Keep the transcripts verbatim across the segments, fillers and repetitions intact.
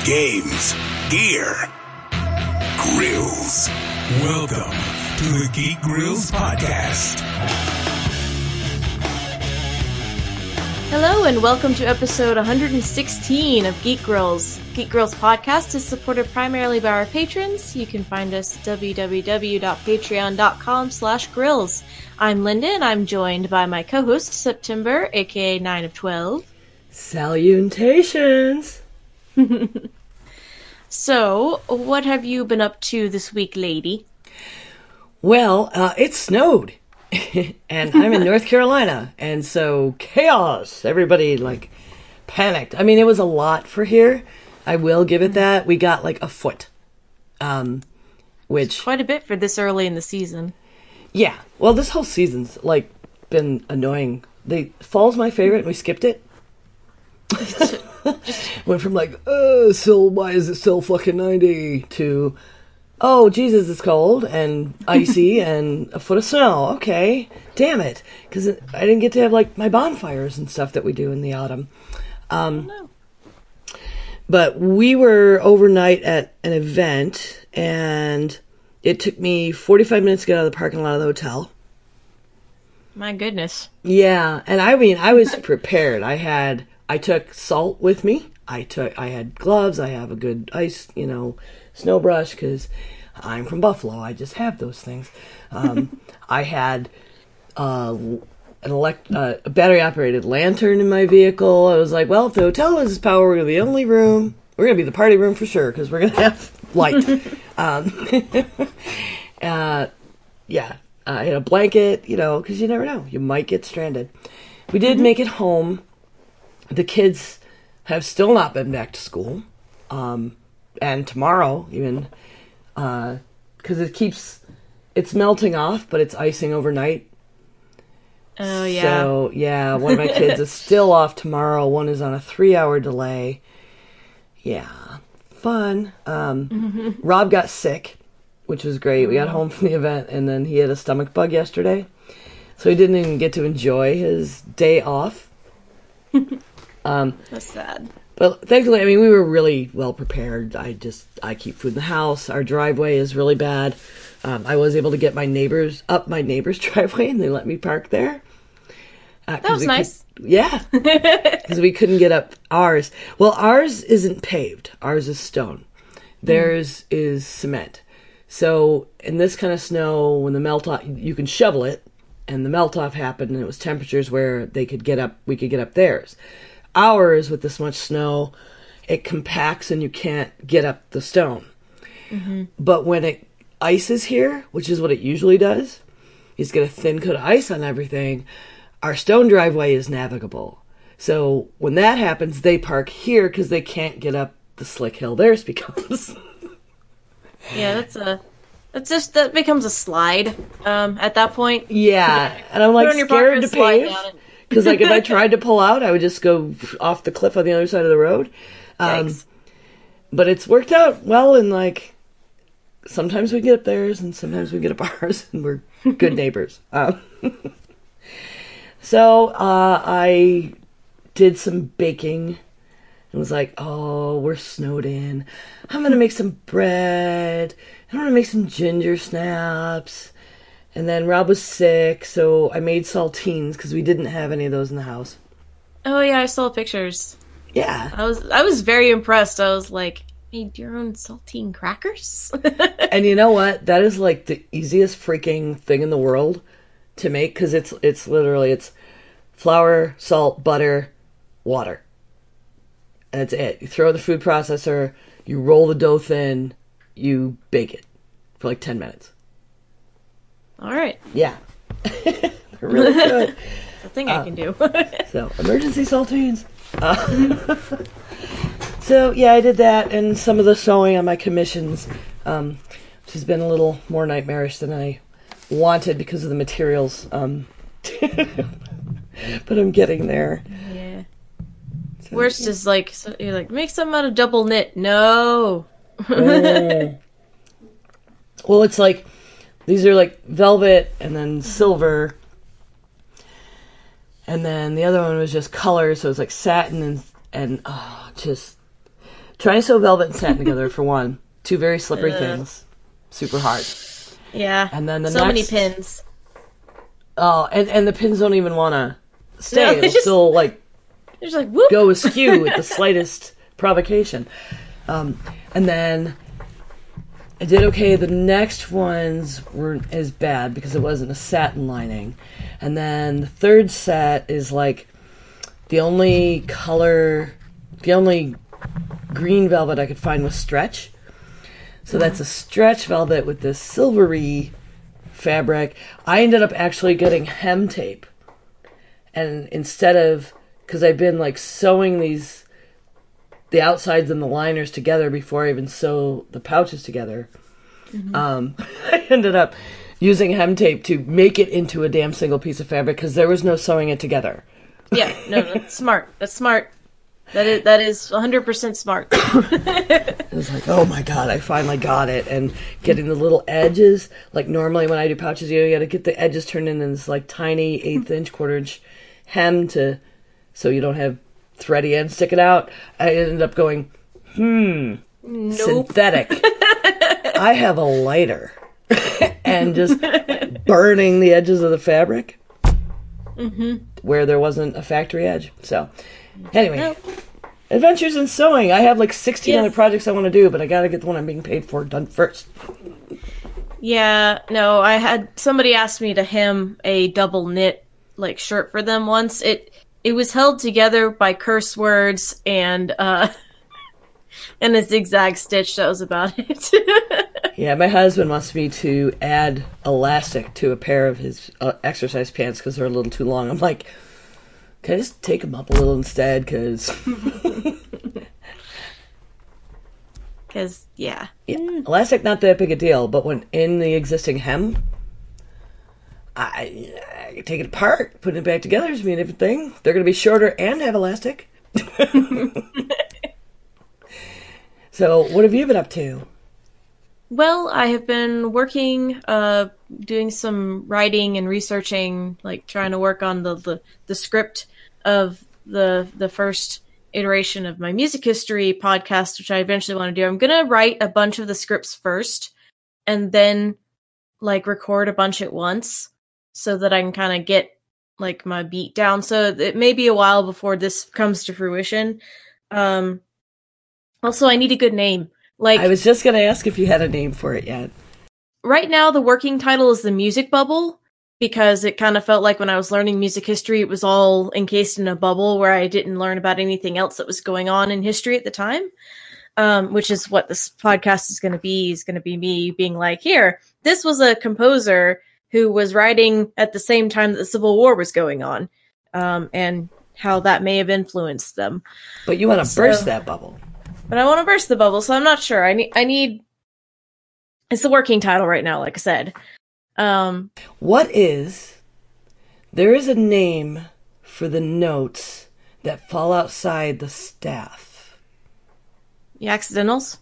games, gear, grills. Welcome to the Geek Grills Podcast. Hello and welcome to episode one hundred sixteen of Geek Grills. Geek Grills Podcast is supported primarily by our patrons. You can find us at w w w dot patreon dot com slash grills. I'm Linda and I'm joined by my co-host September, aka nine of twelve. Salutations! So, what have you been up to this week, lady? Well, uh, it snowed. And I'm in North Carolina. And so, chaos. Everybody, like, panicked. I mean, it was a lot for here. I will give it that. We got, like, a foot. Um, which... Quite a bit for this early in the season. Yeah. Well, this whole season's, like, been annoying. They, fall's my favorite, and we skipped it. Went from like, uh, still, why is it still fucking ninety to, oh, Jesus, it's cold and icy and a foot of snow. Okay, damn it. Because I didn't get to have like my bonfires and stuff that we do in the autumn. Um, oh, no. But we were overnight at an event and it took me forty-five minutes to get out of the parking lot of the hotel. My goodness. Yeah, and I mean, I was prepared. I had... I took salt with me. I took. I had gloves. I have a good ice, you know, snow brush because I'm from Buffalo. I just have those things. Um, I had uh, an elect uh, a battery operated lantern in my vehicle. I was like, well, if the hotel loses power, we're gonna be the only room. We're gonna be the party room for sure because we're gonna have light. um, uh, yeah, I had a blanket, you know, because you never know. You might get stranded. We did mm-hmm. make it home. The kids have still not been back to school. Um, and tomorrow, even, because uh, it keeps, it's melting off, but it's icing overnight. Oh, yeah. So, yeah, one of my kids is still off tomorrow. One is on a three-hour delay. Yeah, fun. Um, mm-hmm. Rob got sick, which was great. We got home from the event, and then he had a stomach bug yesterday. So he didn't even get to enjoy his day off. Um, That's sad. But thankfully, I mean, we were really well prepared. I just, I keep food in the house. Our driveway is really bad. Um, I was able to get my neighbors, up my neighbor's driveway, and they let me park there. Uh, that was nice. Could, yeah. Because we couldn't get up ours. Well, ours isn't paved. Ours is stone. Theirs mm. is cement. So, in this kind of snow, when the melt-off, you can shovel it, and the melt-off happened, and it was temperatures where they could get up, we could get up theirs. Ours, with this much snow, it compacts and you can't get up the stone. Mm-hmm. But when it ices here, which is what it usually does, is get a thin coat of ice on everything, our stone driveway is navigable. So when that happens, they park here because they can't get up the slick hill theirs becomes. Yeah, that's a... That's just, that becomes a slide um, at that point. Yeah, and I'm like scared to pave. Because, like, if I tried to pull out, I would just go off the cliff on the other side of the road. Um, but it's worked out well, and, like, sometimes we get up theirs, and sometimes we get up ours, and we're good neighbors. Um, so, uh, I did some baking, and was like, oh, we're snowed in. I'm going to make some bread. I'm going to make some ginger snaps. And then Rob was sick, so I made saltines because we didn't have any of those in the house. Oh yeah, I saw pictures. Yeah, I was I was very impressed. I was like, made your own saltine crackers? And you know what? That is like the easiest freaking thing in the world to make because it's it's literally it's flour, salt, butter, water, and that's it. You throw in the food processor, you roll the dough thin, you bake it for like ten minutes. All right. Yeah. They're really good. It's a thing uh, I can do. So, emergency saltines. Uh, so, yeah, I did that and some of the sewing on my commissions, um, which has been a little more nightmarish than I wanted because of the materials. Um, but I'm getting there. Yeah. So, Worst yeah. is like, so you're like, make some out of double knit. No. mm. Well, it's like, these are like velvet and then silver. And then the other one was just color, so it was like satin and, and oh, just Trying to sew velvet and satin together, for one. Two very slippery uh, things. Super hard. Yeah. And then the so next, many pins. Oh, and, and the pins don't even want to stay. No, They'll just, still, like, just like whoop. go askew at the slightest provocation. Um, and then I did okay. The next ones weren't as bad because it wasn't a satin lining. And then the third set is like the only color, the only green velvet I could find was stretch. So that's a stretch velvet with this silvery fabric. I ended up actually getting hem tape. And instead of, because I've been like sewing these, the outsides and the liners together before I even sew the pouches together, mm-hmm. um, I ended up using hem tape to make it into a damn single piece of fabric because there was no sewing it together. Yeah, no, that's smart. That's smart. That is that is one hundred percent smart. It was like, oh my god, I finally got it. And getting the little edges, like normally when I do pouches, you, know, you got to get the edges turned in this like tiny eighth inch, quarter inch hem to, so you don't have thready ends sticking out. I ended up going, hmm, nope. Synthetic. I have a lighter. And just burning the edges of the fabric mm-hmm. where there wasn't a factory edge. So, anyway, nope. Adventures in Sewing. I have like sixteen yes. other projects I want to do, but I got to get the one I'm being paid for done first. Yeah, no, I had somebody asked me to hem a double knit like shirt for them once. It it was held together by curse words and uh, and a zigzag stitch. That was about it. Yeah, my husband wants me to add elastic to a pair of his uh, exercise pants because they're a little too long. I'm like, can I just take them up a little instead? Because, because yeah, yeah, elastic not that big a deal. But when in the existing hem, I, I take it apart, put it back together is a different thing. They're going to be shorter and have elastic. So, what have you been up to? Well, I have been working, uh, doing some writing and researching, like trying to work on the, the, the script of the the first iteration of my music history podcast, which I eventually want to do. I'm going to write a bunch of the scripts first and then like record a bunch at once so that I can kind of get like my beat down. So it may be a while before this comes to fruition. Um, also, I need a good name. Like, I was just going to ask if you had a name for it yet. Right now, the working title is The Music Bubble, because it kind of felt like when I was learning music history, it was all encased in a bubble where I didn't learn about anything else that was going on in history at the time, um, which is what this podcast is going to be, is going to be me being like, here, this was a composer who was writing at the same time that the Civil War was going on, um, and how that may have influenced them. But you want to so, burst that bubble. But I want to burst the bubble, so I'm not sure. I need, I need, it's the working title right now, like I said. Um, what is, there is a name for the notes that fall outside the staff. The accidentals?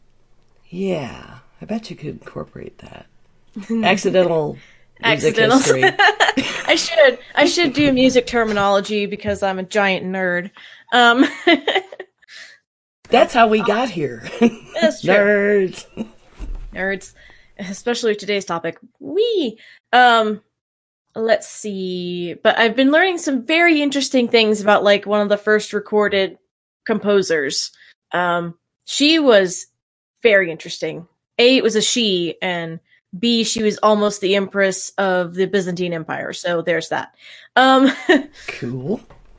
Yeah, I bet you could incorporate that. Accidental music Accidentals. history. I should, I should do music terminology because I'm a giant nerd. Um, That's how we got here. That's true. Nerds. Nerds. Especially today's topic. Wee! Um, let's see. But I've been learning some very interesting things about, like, one of the first recorded composers. Um, she was very interesting. A, it was a she, and B, she was almost the empress of the Byzantine Empire. So there's that. Um, cool.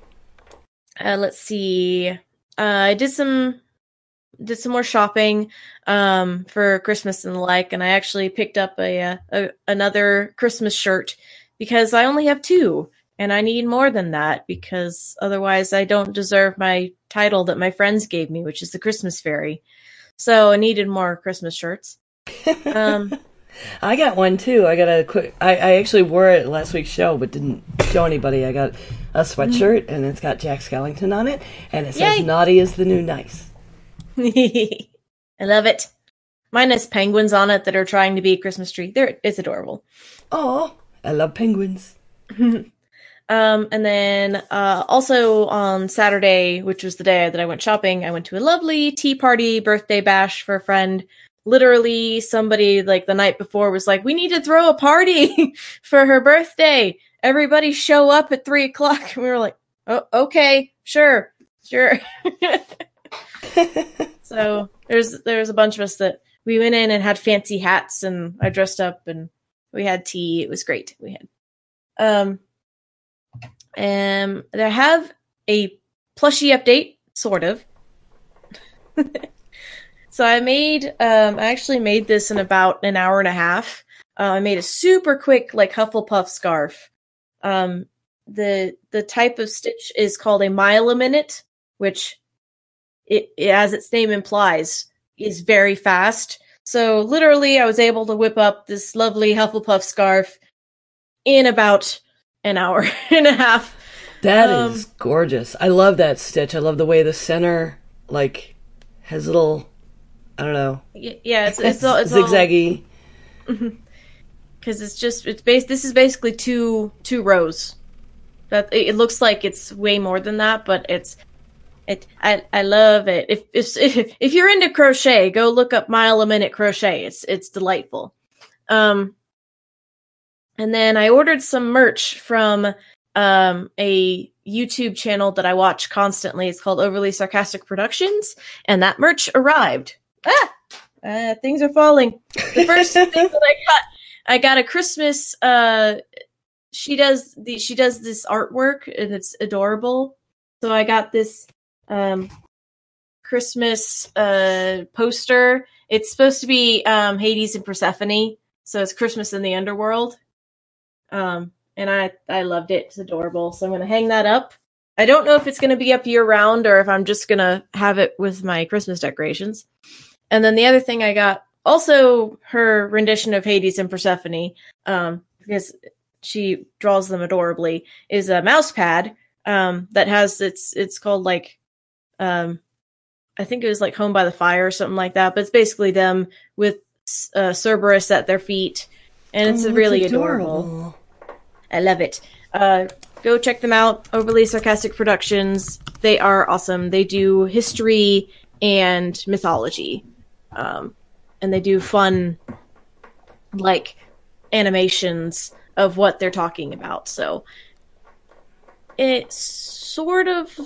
Uh, let's see. Uh, I did some did some more shopping um, for Christmas and the like, and I actually picked up a, a, a another Christmas shirt because I only have two, and I need more than that because otherwise I don't deserve my title that my friends gave me, which is the Christmas Fairy. So I needed more Christmas shirts. Um, I got one too. I got a quick. I, I actually wore it last week's show, but didn't show anybody. I got a sweatshirt, and it's got Jack Skellington on it, and it says Yay. "Naughty is the new nice." I love it. Mine has penguins on it that are trying to be a Christmas tree. There, it's adorable. Oh, I love penguins. Um, and then uh, also on Saturday, which was the day that I went shopping, I went to a lovely tea party birthday bash for a friend. Literally, somebody like the night before was like, "We need to throw a party for her birthday. Everybody show up at three o'clock." And we were like, "Oh, okay, sure, sure." So there's there's a bunch of us that we went in and had fancy hats, and I dressed up and we had tea. It was great. We had um, um, they have a plushie update, sort of. So I made, um, I actually made this in about an hour and a half. Uh, I made a super quick, like, Hufflepuff scarf. Um, the the type of stitch is called a mile a minute, which, it, it as its name implies, is very fast. So literally, I was able to whip up this lovely Hufflepuff scarf in about an hour and a half. That um, is gorgeous. I love that stitch. I love the way the center, like, has little... I don't know. Yeah, it's it's all it's zigzaggy. Because it's just it's base. This is basically two two rows. That it, it looks like it's way more than that, but it's it. I I love it. If if if you're into crochet, go look up mile a minute crochet. It's it's delightful. Um, and then I ordered some merch from um a YouTube channel that I watch constantly. It's called Overly Sarcastic Productions, and that merch arrived. Ah, uh, things are falling. The first thing that I got, I got a Christmas. Uh, she does the she does this artwork, and it's adorable. So I got this um, Christmas uh, poster. It's supposed to be um, Hades and Persephone, so it's Christmas in the underworld. Um, and I I loved it. It's adorable. So I'm gonna hang that up. I don't know if it's gonna be up year round or if I'm just gonna have it with my Christmas decorations. And then the other thing I got, also her rendition of Hades and Persephone, um, because she draws them adorably, is a mouse pad um, that has, it's it's called like, um, I think it was like Home by the Fire or something like that, but it's basically them with uh, Cerberus at their feet, and it's oh, really adorable. adorable. I love it. Uh, go check them out, Overly Sarcastic Productions. They are awesome. They do history and mythology. Um, and they do fun, like, animations of what they're talking about. So it's sort of,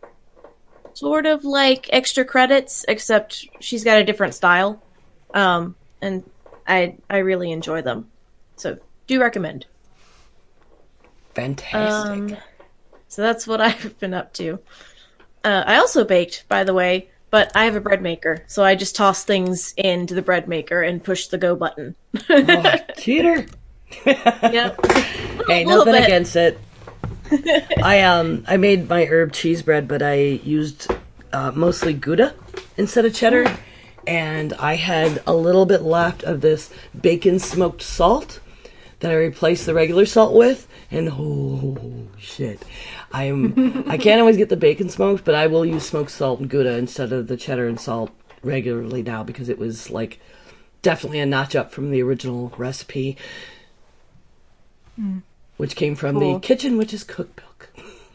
sort of like Extra Credits, except she's got a different style. Um, and I, I really enjoy them. So do recommend. Fantastic. Um, so that's what I've been up to. Uh, I also baked, by the way. But I have a bread maker, so I just toss things into the bread maker and push the go button. Oh, cheater! Yep. Hey, nothing against it. I um I made my herb cheese bread, but I used uh, mostly Gouda instead of cheddar, and I had a little bit left of this bacon smoked salt that I replaced the regular salt with, and oh shit. I'm I can't always get the bacon smoked, but I will use smoked salt and Gouda instead of the cheddar and salt regularly now, because it was like definitely a notch up from the original recipe, mm. which came from cool. the Kitchen Witch's Cookbook.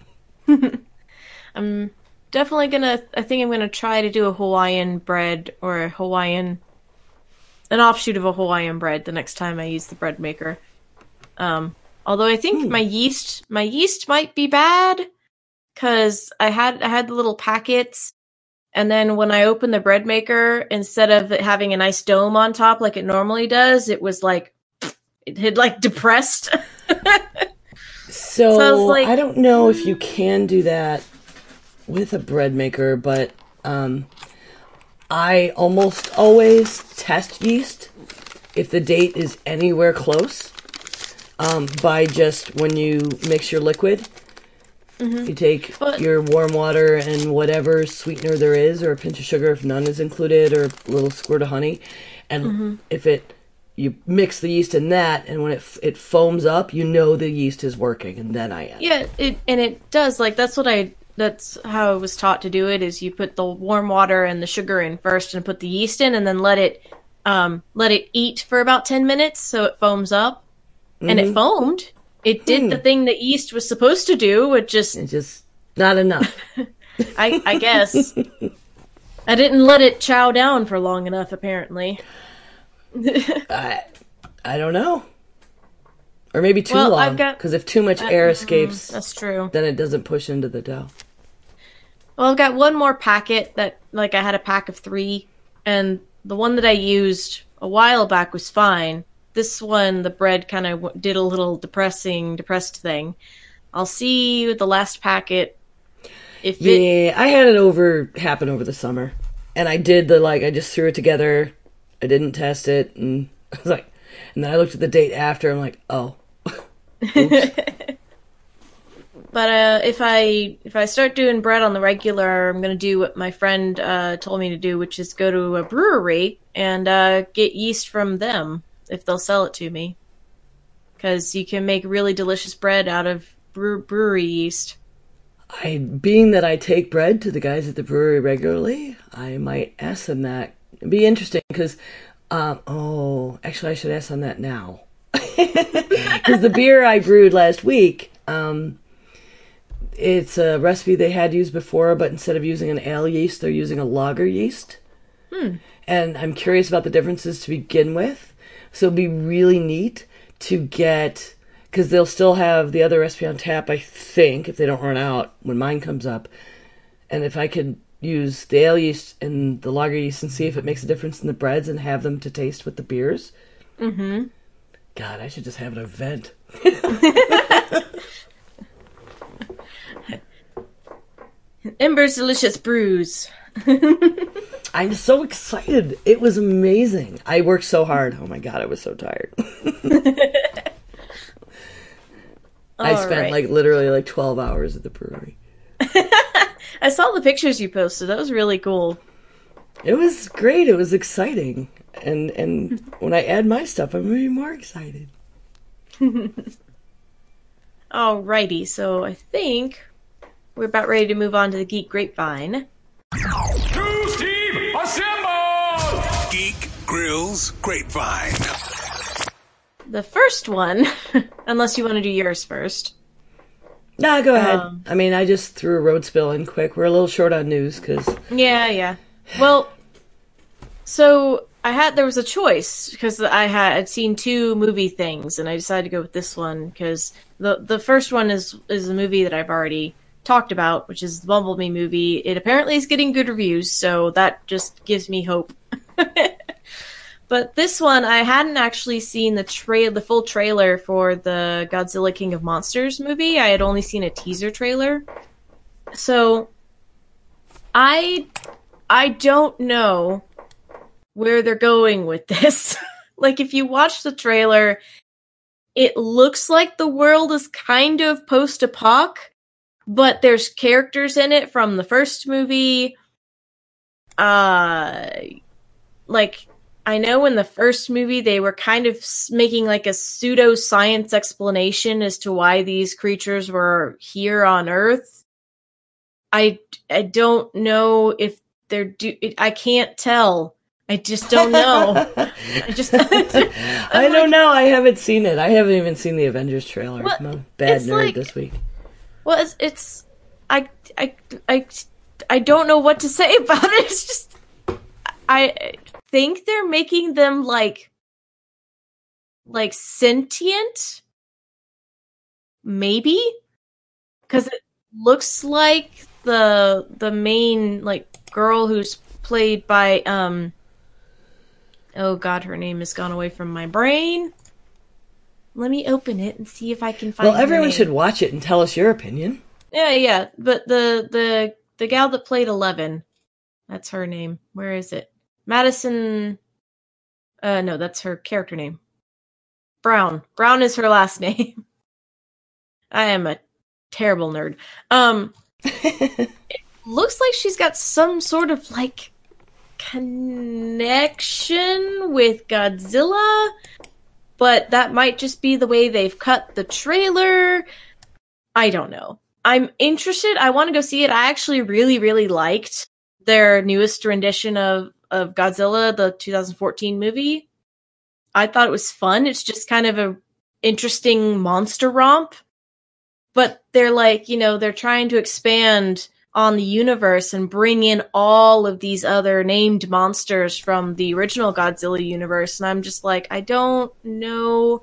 I'm definitely gonna I think I'm gonna try to do a Hawaiian bread or a Hawaiian an offshoot of a Hawaiian bread the next time I use the bread maker. Um Although I think mm. my yeast, my yeast might be bad, because I had I had the little packets, and then when I opened the bread maker, instead of it having a nice dome on top like it normally does, it was like it had like depressed. so so I, was like, I don't know if you can do that with a bread maker, but um, I almost always test yeast if the date is anywhere close. Um, by just when you mix your liquid, mm-hmm. you take but, your warm water and whatever sweetener there is, or a pinch of sugar if none is included, or a little squirt of honey, and mm-hmm. if it, you mix the yeast in that, and when it it foams up, you know the yeast is working, and then I add. Yeah, it and it does. Like that's what I. That's how I was taught to do it. Is you put the warm water and the sugar in first, and put the yeast in, and then let it, um, let it eat for about ten minutes so it foams up. And mm-hmm. it foamed. it did Hmm. the thing that yeast was supposed to do. It just, It's just not enough. I, I guess, I didn't let it chow down for long enough. Apparently, I, I don't know. Or maybe too Well, long. I've got- Because if too much air escapes, that's true. then it doesn't push into the dough. Well, I've got one more packet that, like, I had a pack of three, and the one that I used a while back was fine. This one, the bread kind of w- did a little depressing, depressed thing. I'll see with the last packet if it. Yeah, I had it over happen over the summer, and I did the like I just threw it together. I didn't test it, and I was like, and then I looked at the date after. I'm like, oh, oops. But uh, if I if I start doing bread on the regular, I'm gonna do what my friend uh, told me to do, which is go to a brewery and uh, get yeast from them if they'll sell it to me. Because you can make really delicious bread out of brew- brewery yeast. I being that I take bread to the guys at the brewery regularly, I might ask them that. It'd be interesting because, um, oh, actually, I should ask them that now. Because the beer I brewed last week, um, it's a recipe they had used before, but instead of using an ale yeast, they're using a lager yeast. Hmm. And I'm curious about the differences to begin with. So it'd be really neat to get, because they'll still have the other recipe on tap, I think, if they don't run out when mine comes up. And if I could use the ale yeast and the lager yeast and see if it makes a difference in the breads and have them to taste with the beers. Mm-hmm. God, I should just have an event. Ember's Delicious Brews. I'm so excited. It was amazing. I worked so hard. Oh my God, I was so tired. I All spent right. like literally like twelve hours at the brewery. I saw the pictures you posted. That was really cool. It was great. It was exciting. And and when I add my stuff, I'm even more excited. Alrighty, so I think we're about ready to move on to the Geek Grapevine. Cruise team, assemble! Geek Grills Grapevine. The first one, unless you want to do yours first. Nah, go ahead. Um, I mean, I just threw a road spill in quick. We're a little short on news because Yeah, yeah. Well, so I had there was a choice because I had I'd seen two movie things, and I decided to go with this one because the the first one is is a movie that I've already talked about, which is the Bumblebee movie. It apparently is getting good reviews, so that just gives me hope. But this one, I hadn't actually seen the tra- the full trailer for the Godzilla King of Monsters movie. I had only seen a teaser trailer. So I I don't know where they're going with this. Like, if you watch the trailer, it looks like the world is kind of post-apoc, but there's characters in it from the first movie. Uh, like, I know in the first movie they were kind of making like a pseudo-science explanation as to why these creatures were here on Earth. I, I don't know if they're do. I can't tell. I just don't know. I just. I don't know. I haven't seen it. I haven't even seen the Avengers trailer. Well, I'm a bad it's nerd like- this week. Well, it's, it's I, I, I, I don't know what to say about it. It's just, I think they're making them like, like sentient, maybe, because it looks like the the main like girl who's played by um. Oh God, her name has gone away from my brain. Let me open it and see if I can find. Well, her everyone name. should watch it and tell us your opinion. Yeah, yeah, but the the the gal that played Eleven, that's her name. Where is it? Madison. Uh, no, that's her character name. Brown. Brown is her last name. I am a terrible nerd. Um, it looks like she's got some sort of like connection with Godzilla, but that might just be the way they've cut the trailer. I don't know. I'm interested. I want to go see it. I actually really, really liked their newest rendition of, of Godzilla, the two thousand fourteen movie. I thought it was fun. It's just kind of a interesting monster romp. But they're like, you know, they're trying to expand on the universe and bring in all of these other named monsters from the original Godzilla universe. And I'm just like, I don't know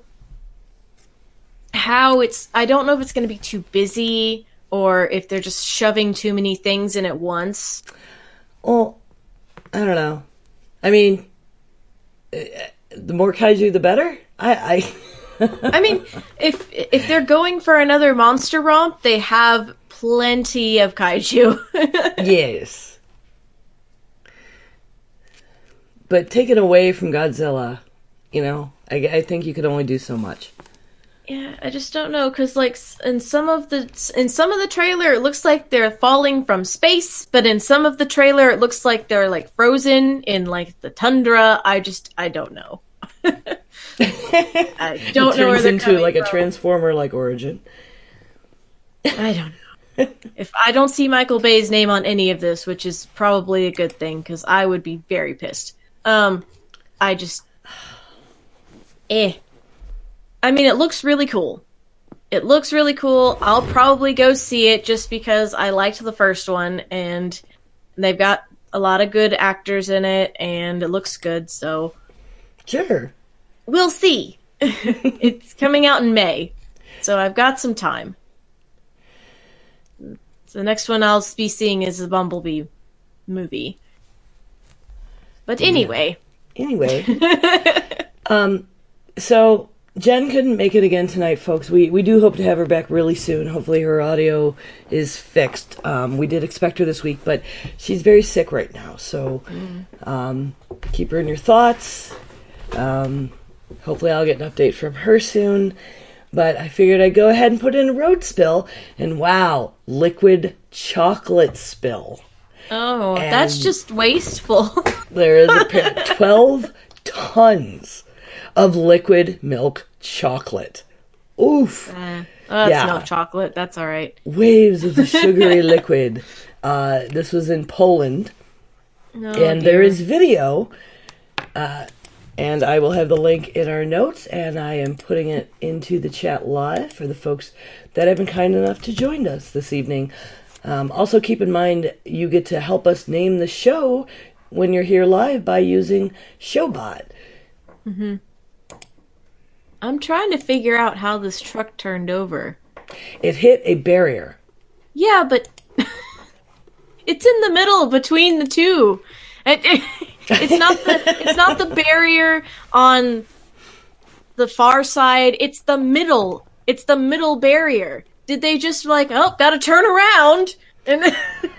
how it's, I don't know if it's going to be too busy or if they're just shoving too many things in at once. Well, I don't know. I mean, the more kaiju, the better. I, I... I mean, if if they're going for another monster romp, they have plenty of kaiju. Yes. But taken away from Godzilla, you know, I, I think you could only do so much. Yeah, I just don't know, because like in some of the in some of the trailer, it looks like they're falling from space, but in some of the trailer, it looks like they're like frozen in like the tundra. I just I don't know. I don't it know where turns they're into coming like a from. Transformer-like origin. I don't know. If I don't see Michael Bay's name on any of this, which is probably a good thing, because I would be very pissed. Um, I just, eh. I mean, it looks really cool. It looks really cool. I'll probably go see it just because I liked the first one, and they've got a lot of good actors in it, and it looks good. So, sure. We'll see. It's coming out in May, so I've got some time. So the next one I'll be seeing is the Bumblebee movie. But anyway. Yeah. Anyway. um, so Jen couldn't make it again tonight, folks. We we do hope to have her back really soon. Hopefully her audio is fixed. Um, we did expect her this week, but she's very sick right now. So um, keep her in your thoughts. Um... Hopefully I'll get an update from her soon. But I figured I'd go ahead and put in a road spill. And wow, liquid chocolate spill. Oh, and that's just wasteful. There is a pair twelve tons of liquid milk chocolate. Oof. Uh, oh, that's yeah. no chocolate. That's all right. Waves of the sugary liquid. Uh, this was in Poland. Oh, and dear. there is video. Uh, And I will have the link in our notes, and I am putting it into the chat live for the folks that have been kind enough to join us this evening. Um, also, keep in mind, you get to help us name the show when you're here live by using Showbot. Mm-hmm. I'm trying to figure out how this truck turned over. It hit a barrier. Yeah, but it's in the middle between the two. It, it, it's not the it's not the barrier on the far side. It's the middle. It's the middle barrier. Did they just like, oh, gotta turn around? And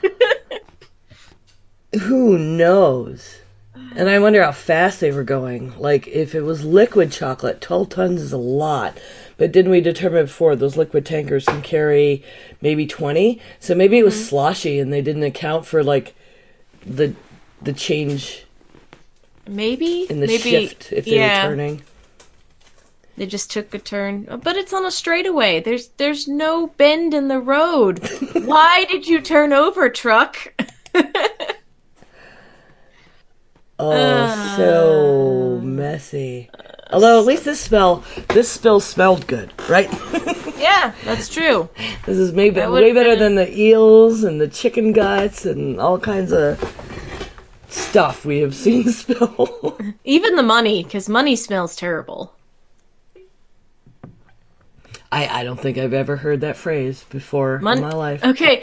who knows? And I wonder how fast they were going. Like, if it was liquid chocolate, twelve tons is a lot. But didn't we determine before those liquid tankers can carry maybe twenty? So maybe it was mm-hmm. sloshy and they didn't account for, like, the the change maybe in the maybe, shift if they yeah. were turning. They just took a turn. But it's on a straightaway. There's there's no bend in the road. Why did you turn over, truck? Oh, uh, so messy. Although at least this smell, this spill smelled good, right? Yeah, that's true. This is maybe way better been... than the eels and the chicken guts and all kinds of stuff we have seen spill. Even the money, because money smells terrible. I, I don't think I've ever heard that phrase before Mon- in my life. Okay.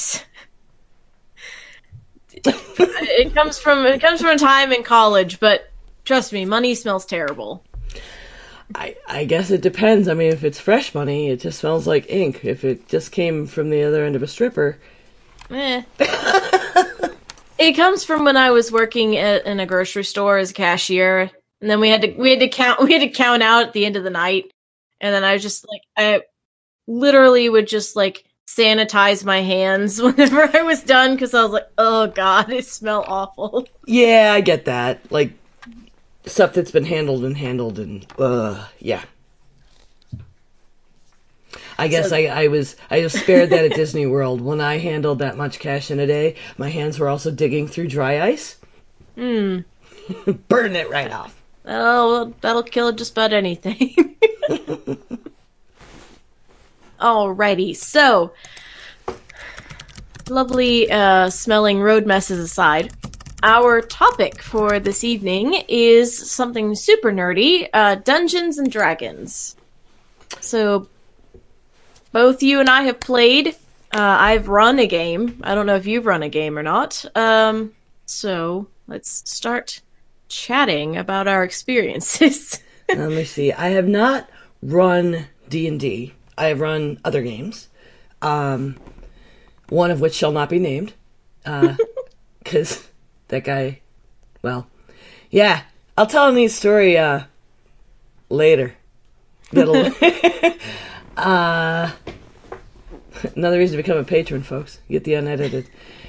It comes from it comes from a time in college, but trust me, money smells terrible. I, I guess it depends. I mean, if it's fresh money, it just smells like ink. If it just came from the other end of a stripper, eh. It comes from when I was working at, in a grocery store as a cashier, and then we had to we had to count we had to count out at the end of the night, and then I was just like I literally would just like sanitize my hands whenever I was done because I was like, oh god, they smell awful. Yeah, I get that. Like stuff that's been handled and handled and uh yeah. I guess so, I, I was I was spared that at Disney World. When I handled that much cash in a day, my hands were also digging through dry ice. Hmm. Burn it right off. Oh, well, that'll kill just about anything. Alrighty, so lovely uh, smelling road messes aside, our topic for this evening is something super nerdy, uh, Dungeons and Dragons. So, both you and I have played. Uh, I've run a game. I don't know if you've run a game or not. Um, so, let's start chatting about our experiences. Let me see. I have not run D and D. I have run other games. Um, one of which shall not be named. Because uh, that guy, well, yeah. I'll tell him the story uh, later. That'll... uh, another reason to become a patron, folks. Get the unedited.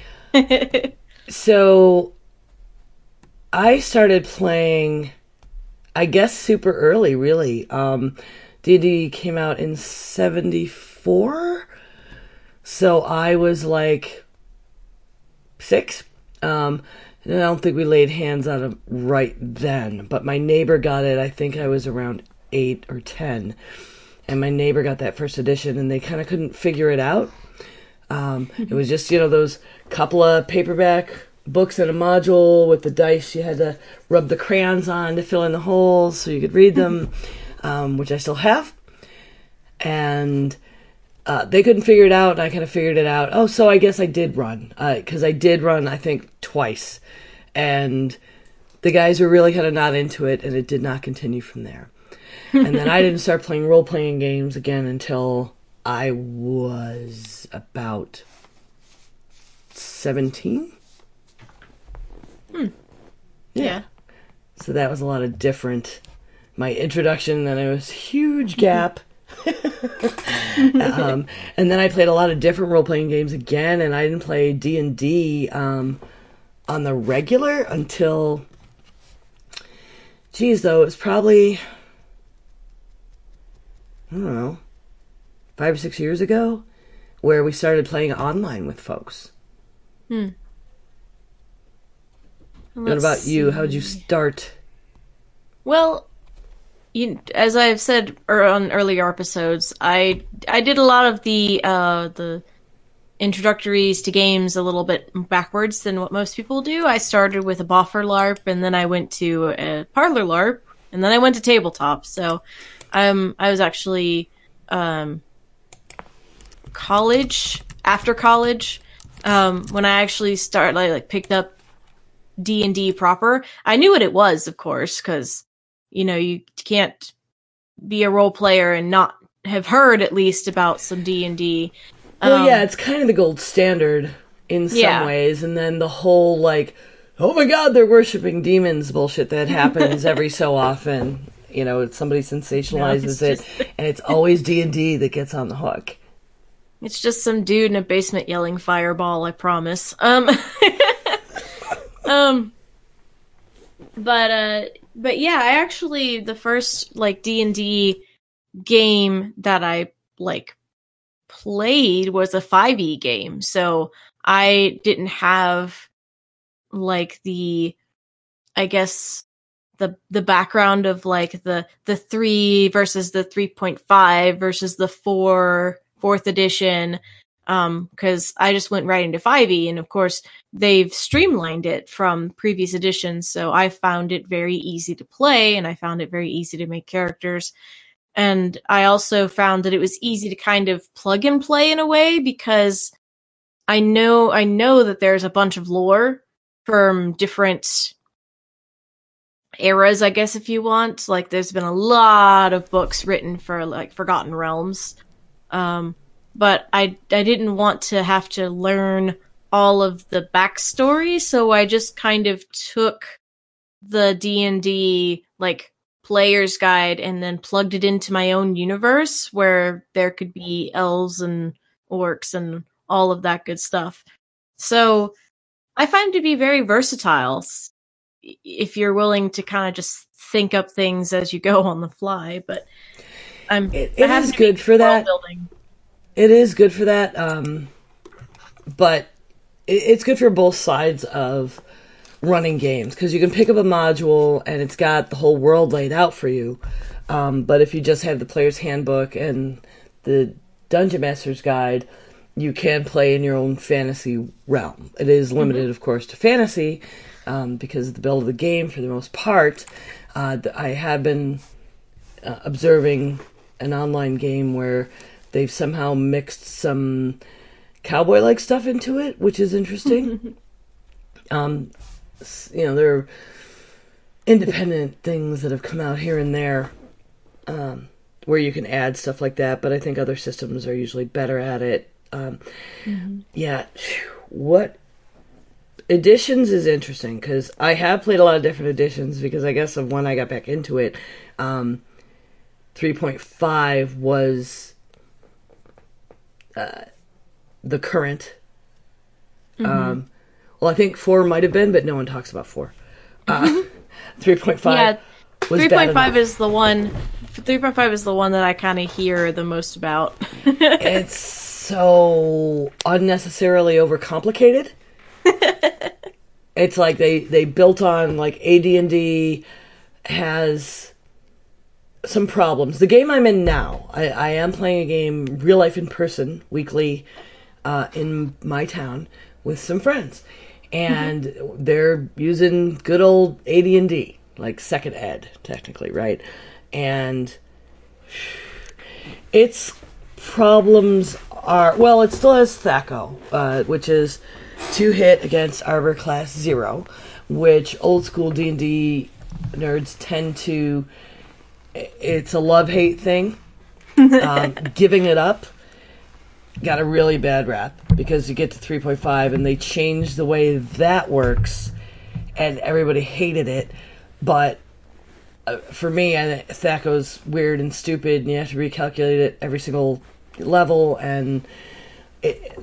So, I started playing, I guess, super early, really. Um, D and D came out in seventy-four, so I was like six. Um, and I don't think we laid hands on it right then, but my neighbor got it. I think I was around eight or ten, and my neighbor got that first edition, and they kind of couldn't figure it out. Um, it was just, you know, those couple of paperback books and a module with the dice you had to rub the crayons on to fill in the holes so you could read them, um, which I still have. And uh, they couldn't figure it out, and I kind of figured it out. Oh, so I guess I did run, because uh, I did run, I think, twice. And the guys were really kind of not into it, and it did not continue from there. And then I didn't start playing role-playing games again until I was about seventeen. Hmm. Yeah. yeah. So that was a lot of different. My introduction, then it was a huge gap. um, and then I played a lot of different role-playing games again, and I didn't play D and D um, on the regular until... Geez, though, it was probably... I don't know, five or six years ago, where we started playing online with folks. Hmm. What about you? How did you start? Well, you, as I've said er, on earlier episodes, I I did a lot of the uh, the introductories to games a little bit backwards than what most people do. I started with a Boffer LARP, and then I went to a Parlor LARP, and then I went to tabletop. So. Um, I was actually, um, college, after college, um, when I actually started, like, like picked up D and D proper. I knew what it was, of course, because, you know, you can't be a role player and not have heard at least about some D and D. Well, um, yeah, it's kind of the gold standard in some yeah. ways, and then the whole, like, oh my god, they're worshipping demons bullshit that happens every so often. You know, somebody sensationalizes no, it, just... and it's always D and D that gets on the hook. It's just some dude in a basement yelling fireball, I promise. Um, um, but, uh, but yeah, I actually, the first, like, D and D game that I, like, played was a five E game, so I didn't have, like, the, I guess... the the background of like the the three versus the three point five versus the four fourth edition, um because I just went right into five E, and of course they've streamlined it from previous editions, so I found it very easy to play, and I found it very easy to make characters, and I also found that it was easy to kind of plug and play in a way, because I know I know that there's a bunch of lore from different eras, I guess, if you want. Like, there's been a lot of books written for, like, Forgotten Realms. Um, but I, I didn't want to have to learn all of the backstory, so I just kind of took the D and D, like, player's guide and then plugged it into my own universe, where there could be elves and orcs and all of that good stuff. So, I find it to be very versatile, if you're willing to kind of just think up things as you go on the fly. But I'm it, it is good for that. Building. It is good for that. Um, but it, it's good for both sides of running games, because you can pick up a module and it's got the whole world laid out for you. Um, but if you just have the player's handbook and the Dungeon Master's Guide, you can play in your own fantasy realm. It is limited, mm-hmm. of course, to fantasy, um, because of the build of the game, for the most part. Uh, I have been uh, observing an online game where they've somehow mixed some cowboy-like stuff into it, which is interesting. um, you know, there are independent things that have come out here and there, um, where you can add stuff like that, but I think other systems are usually better at it. Um, mm-hmm. Yeah, what editions is interesting, because I have played a lot of different editions, because I guess of when I got back into it, um, three point five was uh, the current. Mm-hmm. Um, well, I think four might have been, but no one talks about four. Uh, three point five yeah, was three point five bad is the one. three point five is the one that I kind of hear the most about. It's so unnecessarily overcomplicated. It's like they, they built on, like, A D and D has some problems. The game I'm in now, I, I am playing a game, real life in person, weekly, uh, in my town with some friends. And mm-hmm. they're using good old A D and D, like second ed, technically, right? And its problems are, well, it still has THAC0, uh, which is two hit against Arbor Class Zero, which old school D and D nerds tend to, it's a love-hate thing. um, giving it up got a really bad rap, because you get to three point five and they changed the way that works, and everybody hated it. But uh, for me, I, THAC0's weird and stupid, and you have to recalculate it every single level, and it,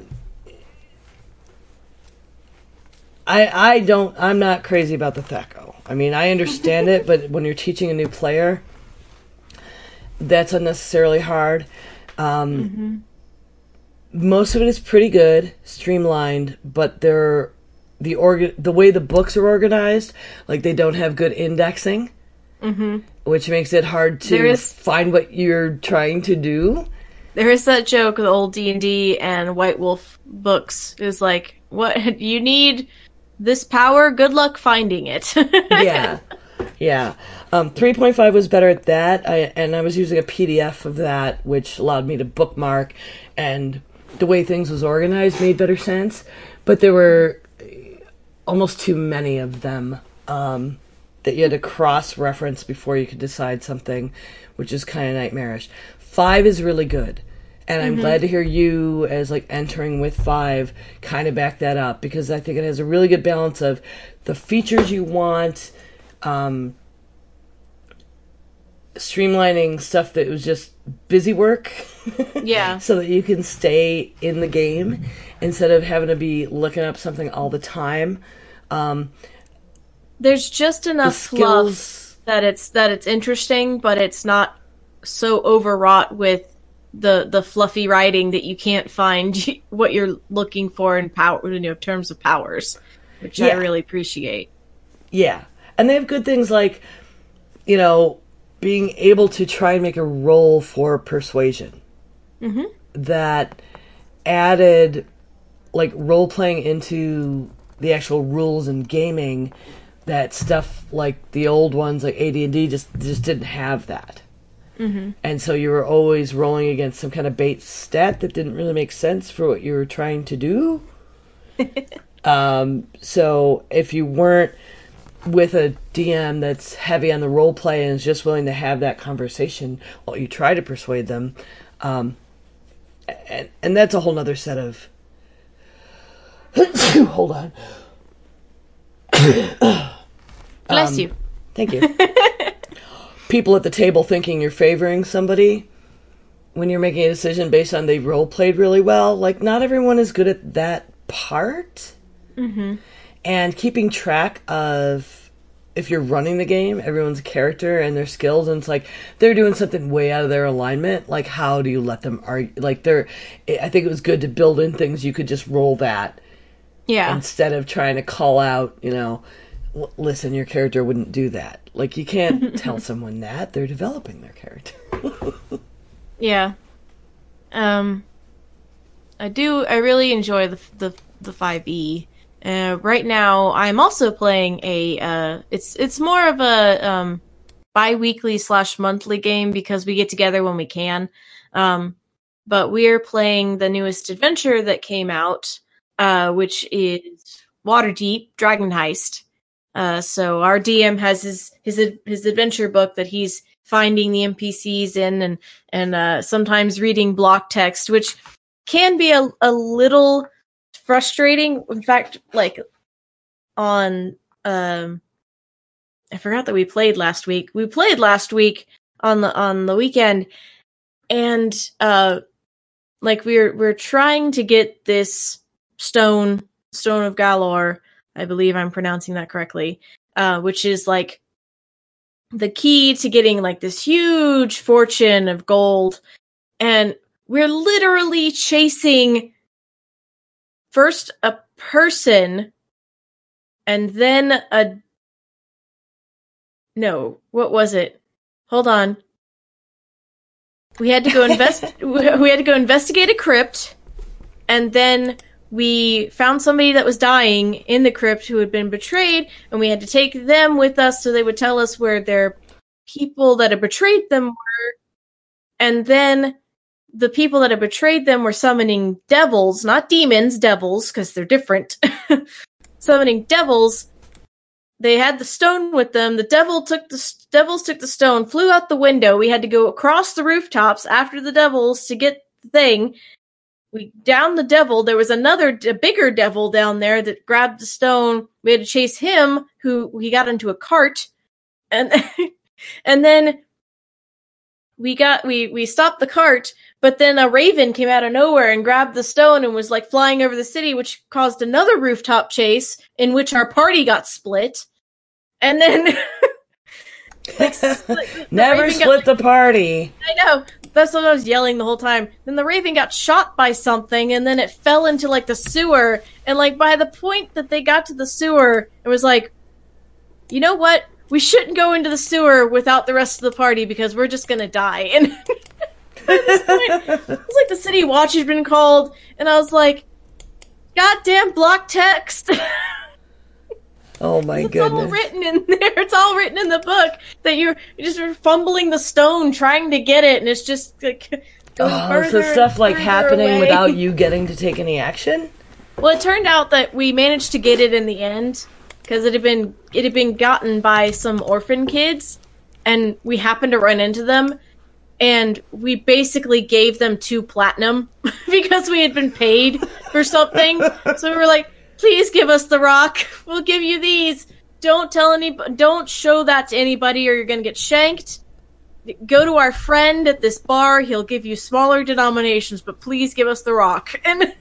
I I don't I'm not crazy about the THAC0. I mean, I understand it, but when you're teaching a new player, that's unnecessarily hard. Um, mm-hmm. Most of it is pretty good, streamlined, but they're the orga- the way the books are organized, like they don't have good indexing, mm-hmm. which makes it hard to is, find what you're trying to do. There is that joke with old D and D and White Wolf books is like, what you need this power, good luck finding it. yeah. Yeah. Um, three point five was better at that, I, and I was using a P D F of that, which allowed me to bookmark, and the way things was organized made better sense, but there were almost too many of them um, that you had to cross-reference before you could decide something, which is kind of nightmarish. Five is really good, and I'm mm-hmm. glad to hear you, as like entering with five, kind of back that up, because I think it has a really good balance of the features you want, um, streamlining stuff that was just busy work. Yeah. So that you can stay in the game instead of having to be looking up something all the time. Um, There's just enough fluff that it's that it's interesting, but it's not so overwrought with the the fluffy writing that you can't find what you're looking for in power, you know, terms of powers, which yeah. I really appreciate. Yeah. And they have good things like, you know, being able to try and make a roll for persuasion. Mm-hmm. That added, like, role-playing into the actual rules and gaming, that stuff like the old ones, like A D and D, just, just didn't have that. Mm-hmm. And so you were always rolling against some kind of bait stat that didn't really make sense for what you were trying to do. um, so if you weren't with a D M that's heavy on the role play and is just willing to have that conversation while you try to persuade them, um, and, and that's a whole nother set of hold on bless um, you thank you people at the table thinking you're favoring somebody when you're making a decision based on they role played really well. Like, not everyone is good at that part. Mm-hmm. And keeping track of, if you're running the game, everyone's character and their skills, and it's like they're doing something way out of their alignment, like how do you let them argue? Like, they're, I think it was good to build in things you could just roll that. Yeah. Instead of trying to call out, you know, L- listen, your character wouldn't do that. Like, you can't tell someone that. They're developing their character. Yeah. Um, I do, I really enjoy the, the, the five E. Uh, right now, I'm also playing a, uh, it's, it's more of a, um, bi-weekly slash monthly game because we get together when we can. Um, but we're playing the newest adventure that came out, uh, which is Waterdeep Dragon Heist. Uh, so our D M has his, his, his adventure book that he's finding the N P Cs in and, and, uh, sometimes reading block text, which can be a, a little frustrating. In fact, like on, um, I forgot that we played last week. We played last week on the, on the weekend and, uh, like we're, we're trying to get this stone, Stone of Galor. I believe I'm pronouncing that correctly, uh, which is like the key to getting like this huge fortune of gold. And we're literally chasing first a person and then a, no, what was it? Hold on. We had to go invest, we had to go investigate a crypt, and then we found somebody that was dying in the crypt who had been betrayed, and we had to take them with us so they would tell us where their people that had betrayed them were. And then the people that had betrayed them were summoning devils, not demons, devils, because they're different. Summoning devils. They had the stone with them. The devil took the devils took the stone, flew out the window. We had to go across the rooftops after the devils to get the thing. We downed the devil. There was another, a bigger devil down there that grabbed the stone. We had to chase him, who he got into a cart, and and then we got we we stopped the cart. But then a raven came out of nowhere and grabbed the stone and was like flying over the city, which caused another rooftop chase in which our party got split. And then like, like, never the split got, the party. I know. That's what I was yelling the whole time. Then the raven got shot by something, and then it fell into, like, the sewer. And, like, by the point that they got to the sewer, it was like, you know what? We shouldn't go into the sewer without the rest of the party because we're just gonna die. And at this point, it was like the city watch had been called, and I was like, goddamn block text. Oh my it's goodness. It's all written in there. It's all written in the book that you're, you're just fumbling the stone trying to get it, and it's just like going oh, further so stuff and like further happening away. without you getting to take any action? Well, it turned out that we managed to get it in the end because it had been it had been gotten by some orphan kids, and we happened to run into them, and we basically gave them two platinum because we had been paid for something. So we were like, please give us the rock. We'll give you these. Don't tell any, don't show that to anybody or you're going to get shanked. Go to our friend at this bar. He'll give you smaller denominations, but please give us the rock. And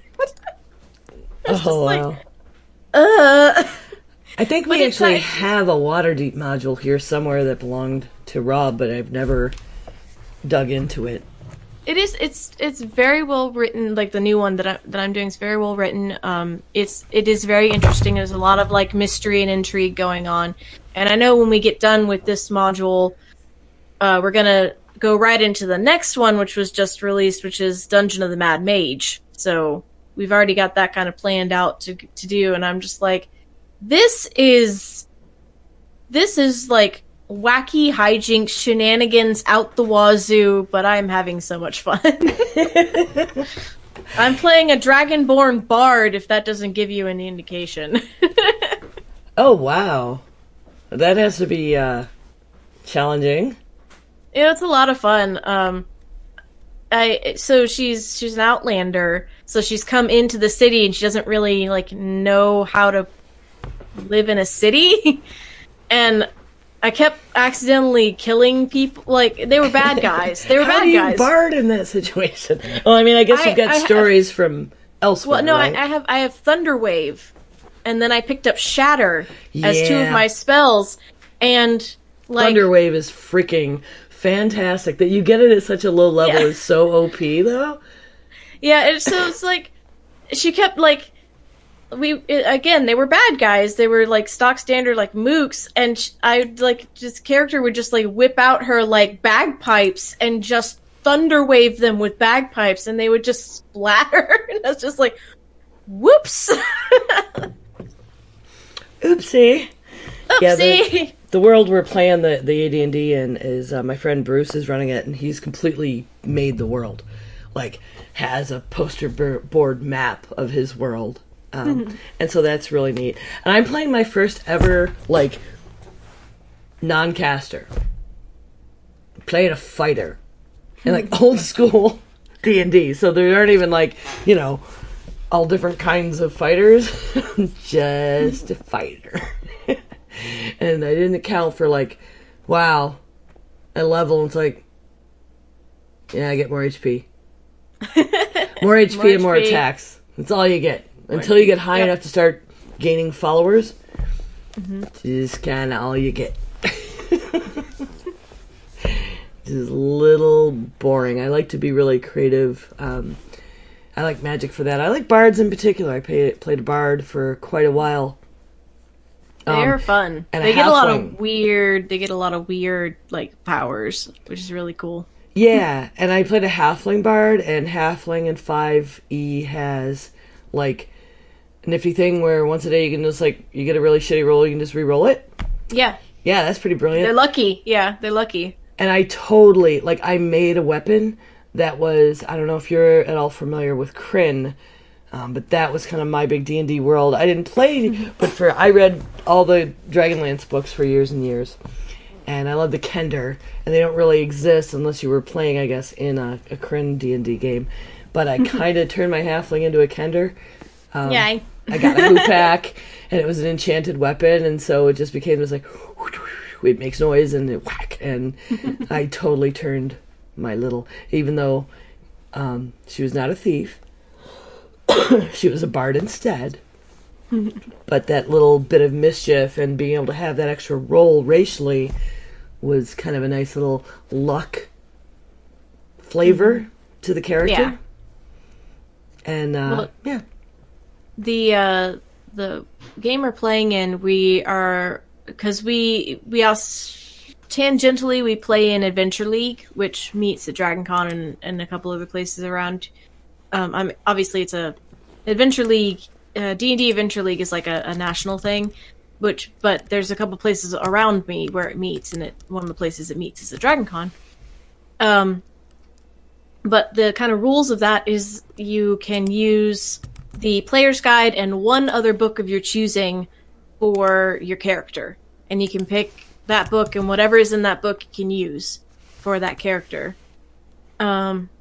it's oh, just wow. like, uh. I think we actually like, have a Waterdeep module here somewhere that belonged to Rob, but I've never dug into it. It is. It's. It's very well written. Like the new one that I that I'm doing is very well written. Um, it's. It is very interesting. There's a lot of like mystery and intrigue going on, and I know when we get done with this module, uh, we're gonna go right into the next one, which was just released, which is Dungeon of the Mad Mage. So we've already got that kind of planned out to to do, and I'm just like, this is. This is like. Wacky hijinks, shenanigans out the wazoo, but I'm having so much fun. I'm playing a Dragonborn bard, if that doesn't give you any indication. Oh, wow. That has to be uh, challenging. Yeah, it's a lot of fun. Um, I so she's she's an outlander, so she's come into the city and she doesn't really like know how to live in a city, and I kept accidentally killing people. Like, they were bad guys. They were How bad do you guys. bard in that situation? Well, I mean, I guess I, you've got I stories have, from elsewhere, Well, no, right? I, I have I have Thunderwave, and then I picked up Shatter yeah. as two of my spells, and like Thunderwave is freaking fantastic. That you get it at such a low level yeah. is so O P, though. Yeah, it, so it's like she kept like we it, again they were bad guys. They were like stock standard like mooks, and sh- I like this character would just like whip out her like bagpipes and just thunder wave them with bagpipes, and they would just splatter. And I was just like, whoops, oopsie. oopsie. Yeah, the, the world we're playing the the A D and D in is uh, my friend Bruce is running it, and he's completely made the world, like has a poster board map of his world. Um, and so that's really neat. And I'm playing my first ever, like, non-caster. Playing a fighter. And, like, old school D and D. So there aren't even, like, you know, all different kinds of fighters. Just a fighter. And I didn't account for, like, wow, a level, it's like, yeah, I get more H P. More H P more and more H P. Attacks. That's all you get. Until you get high yep. enough to start gaining followers, mm-hmm. just kind of all you get. Just a little boring. I like to be really creative. Um, I like magic for that. I like bards in particular. I play, played a bard for quite a while. They're um, fun. They a get a lot of weird. They get a lot of weird like powers, which is really cool. Yeah, and I played a halfling bard, and halfling in five E has like a nifty thing where once a day you can just like you get a really shitty roll, you can just re-roll it. Yeah. Yeah, that's pretty brilliant. They're lucky. Yeah, they're lucky. And I totally like I made a weapon that was I don't know if you're at all familiar with Kryn, um, but that was kind of my big D and D world. I didn't play, but for I read all the Dragonlance books for years and years. And I love the Kender, and they don't really exist unless you were playing, I guess, in a, a Kryn D and D game. But I kind of turned my halfling into a Kender. Um, yeah. I... I got a hoopak, and it was an enchanted weapon, and so it just became this like, it makes noise, and it whack, and I totally turned my little, even though um, she was not a thief, she was a bard instead. But that little bit of mischief and being able to have that extra roll racially was kind of a nice little luck flavor mm-hmm. to the character. Yeah. And, uh, well, yeah. The, uh, the game we're playing in, we are, because we, we also, tangentially, we play in Adventure League, which meets at DragonCon and, and a couple other places around. Um, I'm, obviously, it's a Adventure League, uh, D and D Adventure League is like a, a national thing. Which, but there's a couple places around me where it meets, and it one of the places it meets is at DragonCon. Um, but the kind of rules of that is you can use the player's guide and one other book of your choosing for your character, and you can pick that book and whatever is in that book you can use for that character. Um,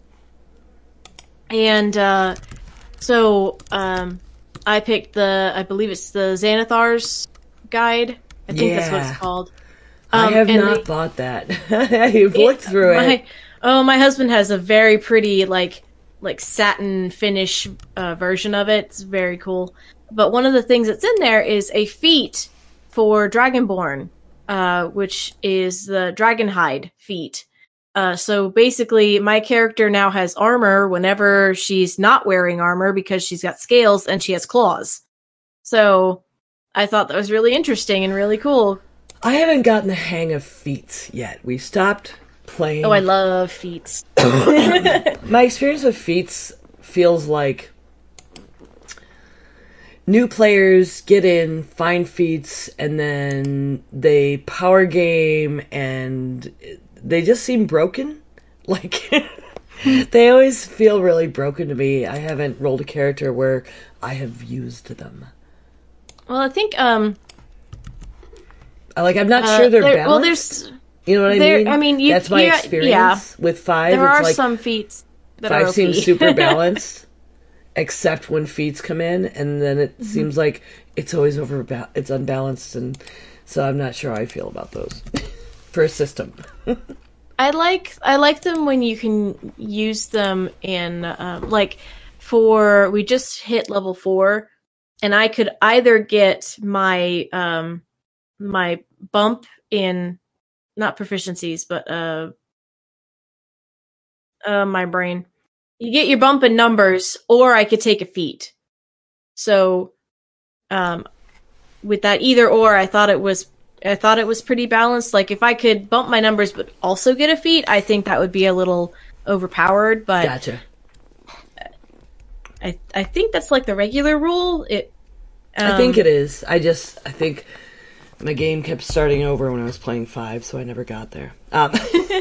and uh, so um, I picked the, I believe it's the Xanathar's Guide. I think yeah. that's what it's called. Um, I have not they, thought that. You've it, looked through my, it. Oh, my husband has a very pretty, like, like satin finish uh, version of it. It's very cool. But one of the things that's in there is a feat for Dragonborn, uh, which is the Dragonhide feat. Uh, so basically, my character now has armor whenever she's not wearing armor because she's got scales and she has claws. So I thought that was really interesting and really cool. I haven't gotten the hang of feats yet. We stopped playing. Oh, I love feats. My experience with feats feels like new players get in, find feats, and then they power game, and they just seem broken. Like, they always feel really broken to me. I haven't rolled a character where I have used them. Well, I think, um... Like, I'm not uh, sure they're there, balanced. Well, there's... You know what I there, mean? I mean, you, That's my you, experience yeah. with five. There it's are like some feats that five are O P. seems super balanced, except when feats come in, and then it mm-hmm. seems like it's always over. It's unbalanced, and so I'm not sure how I feel about those for a system. I like I like them when you can use them in um, like for we just hit level four, and I could either get my um my bump in not proficiencies but uh uh my brain you get your bump in numbers, or I could take a feat. So um, with that either or, I thought it was I thought it was pretty balanced. Like if I could bump my numbers but also get a feat, I think that would be a little overpowered. But Gotcha. I I think that's like the regular rule. It. Um, I think it is. I just I think my game kept starting over when I was playing five, so I never got there. Um,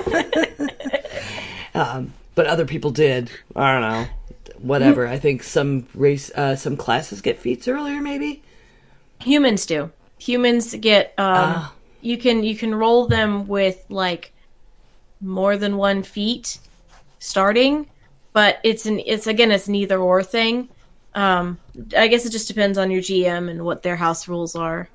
um, but other people did. I don't know. Whatever. I think some race, uh, some classes get feats earlier, maybe. Humans do. Humans get. Um, Ah. You can you can roll them with like more than one feat starting, but it's an it's again it's an either or thing. Um, I guess it just depends on your G M and what their house rules are.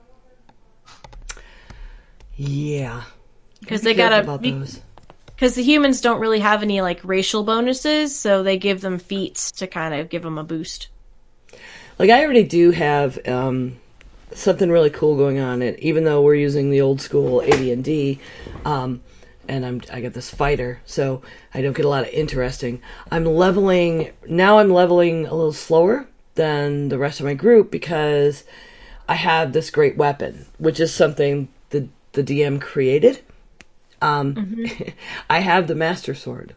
Yeah. Because Be they careful gotta about be- those. Because the humans don't really have any like racial bonuses, so they give them feats to kind of give them a boost. Like I already do have um, something really cool going on. It even though we're using the old school A D and D, um, and I'm I got this fighter, so I don't get a lot of interesting. I'm leveling now. I'm leveling a little slower than the rest of my group because I have this great weapon, which is something the the D M created. Um, mm-hmm. I have the Master Sword.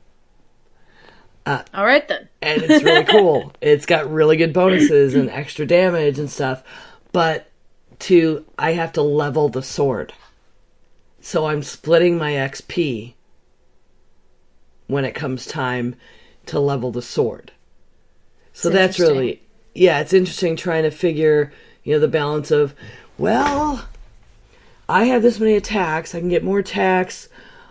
Uh, All right then. And it's really cool. It's got really good bonuses and extra damage and stuff. But to I have to level the sword. So I'm splitting my X P when it comes time to level the sword. So that's, that's really yeah, it's interesting trying to figure, you know, the balance of, well, I have this many attacks, I can get more attacks,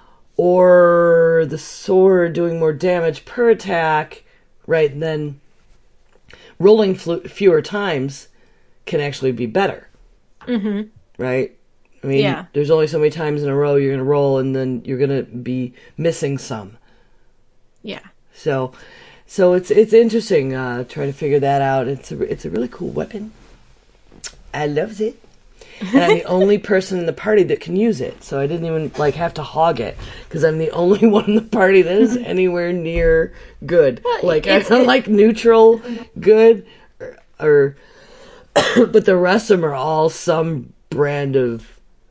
or the sword doing more damage per attack, right? And then rolling fl- fewer times can actually be better, mm-hmm. right? I mean, yeah. There's only so many times in a row you're going to roll, and then you're going to be missing some. Yeah. So, so it's it's interesting uh, trying to figure that out. It's a it's a really cool weapon. I love it. And I'm the only person in the party that can use it, so I didn't even like have to hog it because I'm the only one in the party that is anywhere near good. Well, like I'm like neutral, good, or, or but the rest of them are all some brand of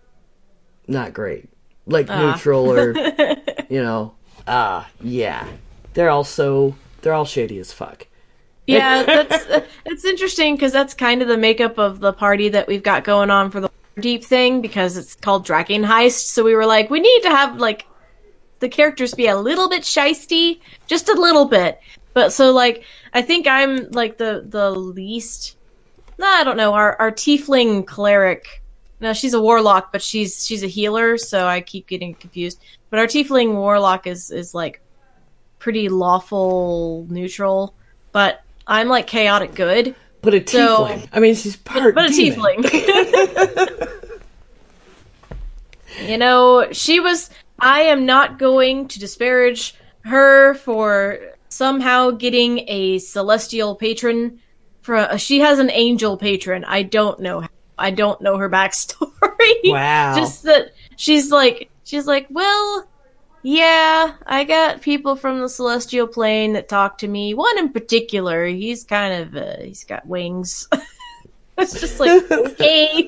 not great, like uh. neutral or you know, ah, uh, yeah, they're all so they're all shady as fuck. Yeah, that's uh, it's interesting because that's kind of the makeup of the party that we've got going on for the Deep thing because it's called Dragon Heist. So we were like, we need to have like the characters be a little bit shisty, just a little bit. But so like, I think I'm like the the least. Nah, I don't know. Our our tiefling cleric. No, she's a warlock, but she's she's a healer, so I keep getting confused. But our tiefling warlock is is like pretty lawful neutral, but I'm like chaotic good. But a tiefling. So, I mean, she's part But, but a demon. tiefling. You know, she was... I am not going to disparage her for somehow getting a celestial patron. For uh, she has an angel patron. I don't know how. I don't know her backstory. Wow. Just that she's like... She's like, well... Yeah, I got people from the celestial plane that talk to me. One in particular, he's kind of, uh, he's got wings. It's just like, hey,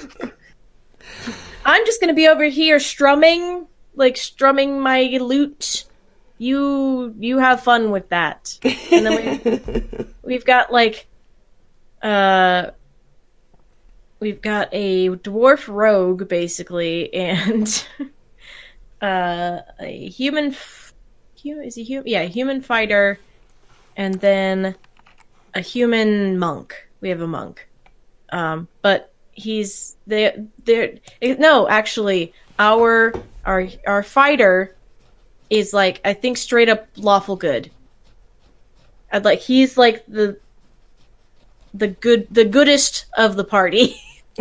I'm just gonna be over here strumming, like strumming my lute. You, you have fun with that. And then we, we've got like, uh, we've got a dwarf rogue basically, and. Uh, a human, f- is he human? Yeah, human fighter, and then a human monk. We have a monk, um, but he's they they no, actually, our our our fighter is like I think straight up lawful good. I'd like he's like the the good the goodest of the party.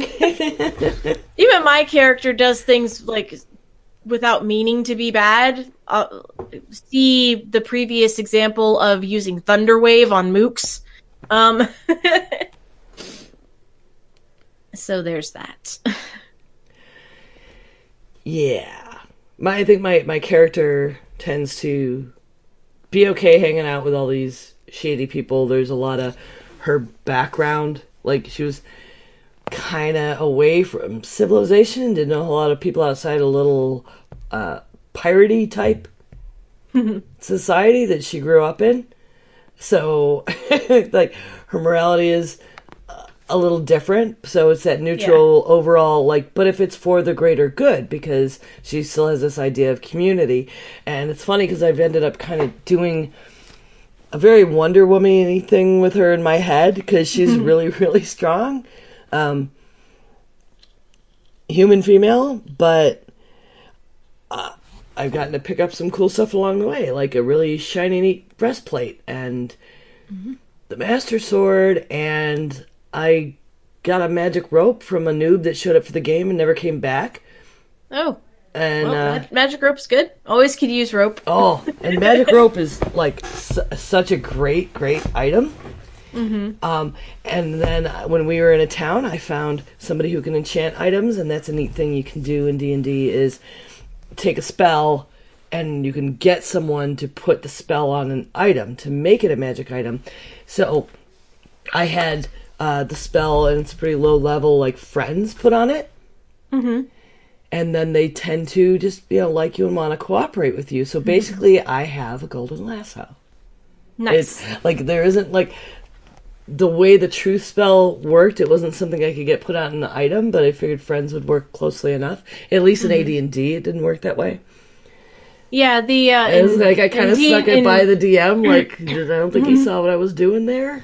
Even my character does things like. Without meaning to be bad. Uh, see the previous example of using Thunderwave on mooks. Um, so there's that. Yeah. My, I think my, my character tends to be okay hanging out with all these shady people. There's a lot of her background. Like, she was... kind of away from civilization. Didn't know a lot of people outside a little uh, piratey type society that she grew up in. So, like, her morality is a little different. So it's that neutral yeah. overall, like, but if it's for the greater good, because she still has this idea of community. And it's funny because I've ended up kind of doing a very Wonder Woman-y thing with her in my head because she's really, really strong. Um, human female, but uh, I've gotten to pick up some cool stuff along the way, like a really shiny, neat breastplate and mm-hmm. the Master Sword, and I got a magic rope from a noob that showed up for the game and never came back. Oh. And well, uh, mag- magic rope's good. Always could use rope. Oh, and magic rope is like su- such a great, great item. Mm-hmm. Um, and then when we were in a town, I found somebody who can enchant items, and that's a neat thing you can do in D and D is take a spell, and you can get someone to put the spell on an item to make it a magic item. So I had uh, the spell, and it's pretty low level, like friends put on it. Mm-hmm. And then they tend to just, you know, like you and want to cooperate with you. So basically, mm-hmm. I have a golden lasso. Nice. It's like there isn't like the way the truth spell worked. It wasn't something I could get put on an item, but I figured friends would work closely enough. At least in mm-hmm. A D and D, it didn't work that way. Yeah, the uh, it was like I kind of snuck it in... by the D M. Like I don't think mm-hmm. he saw what I was doing there.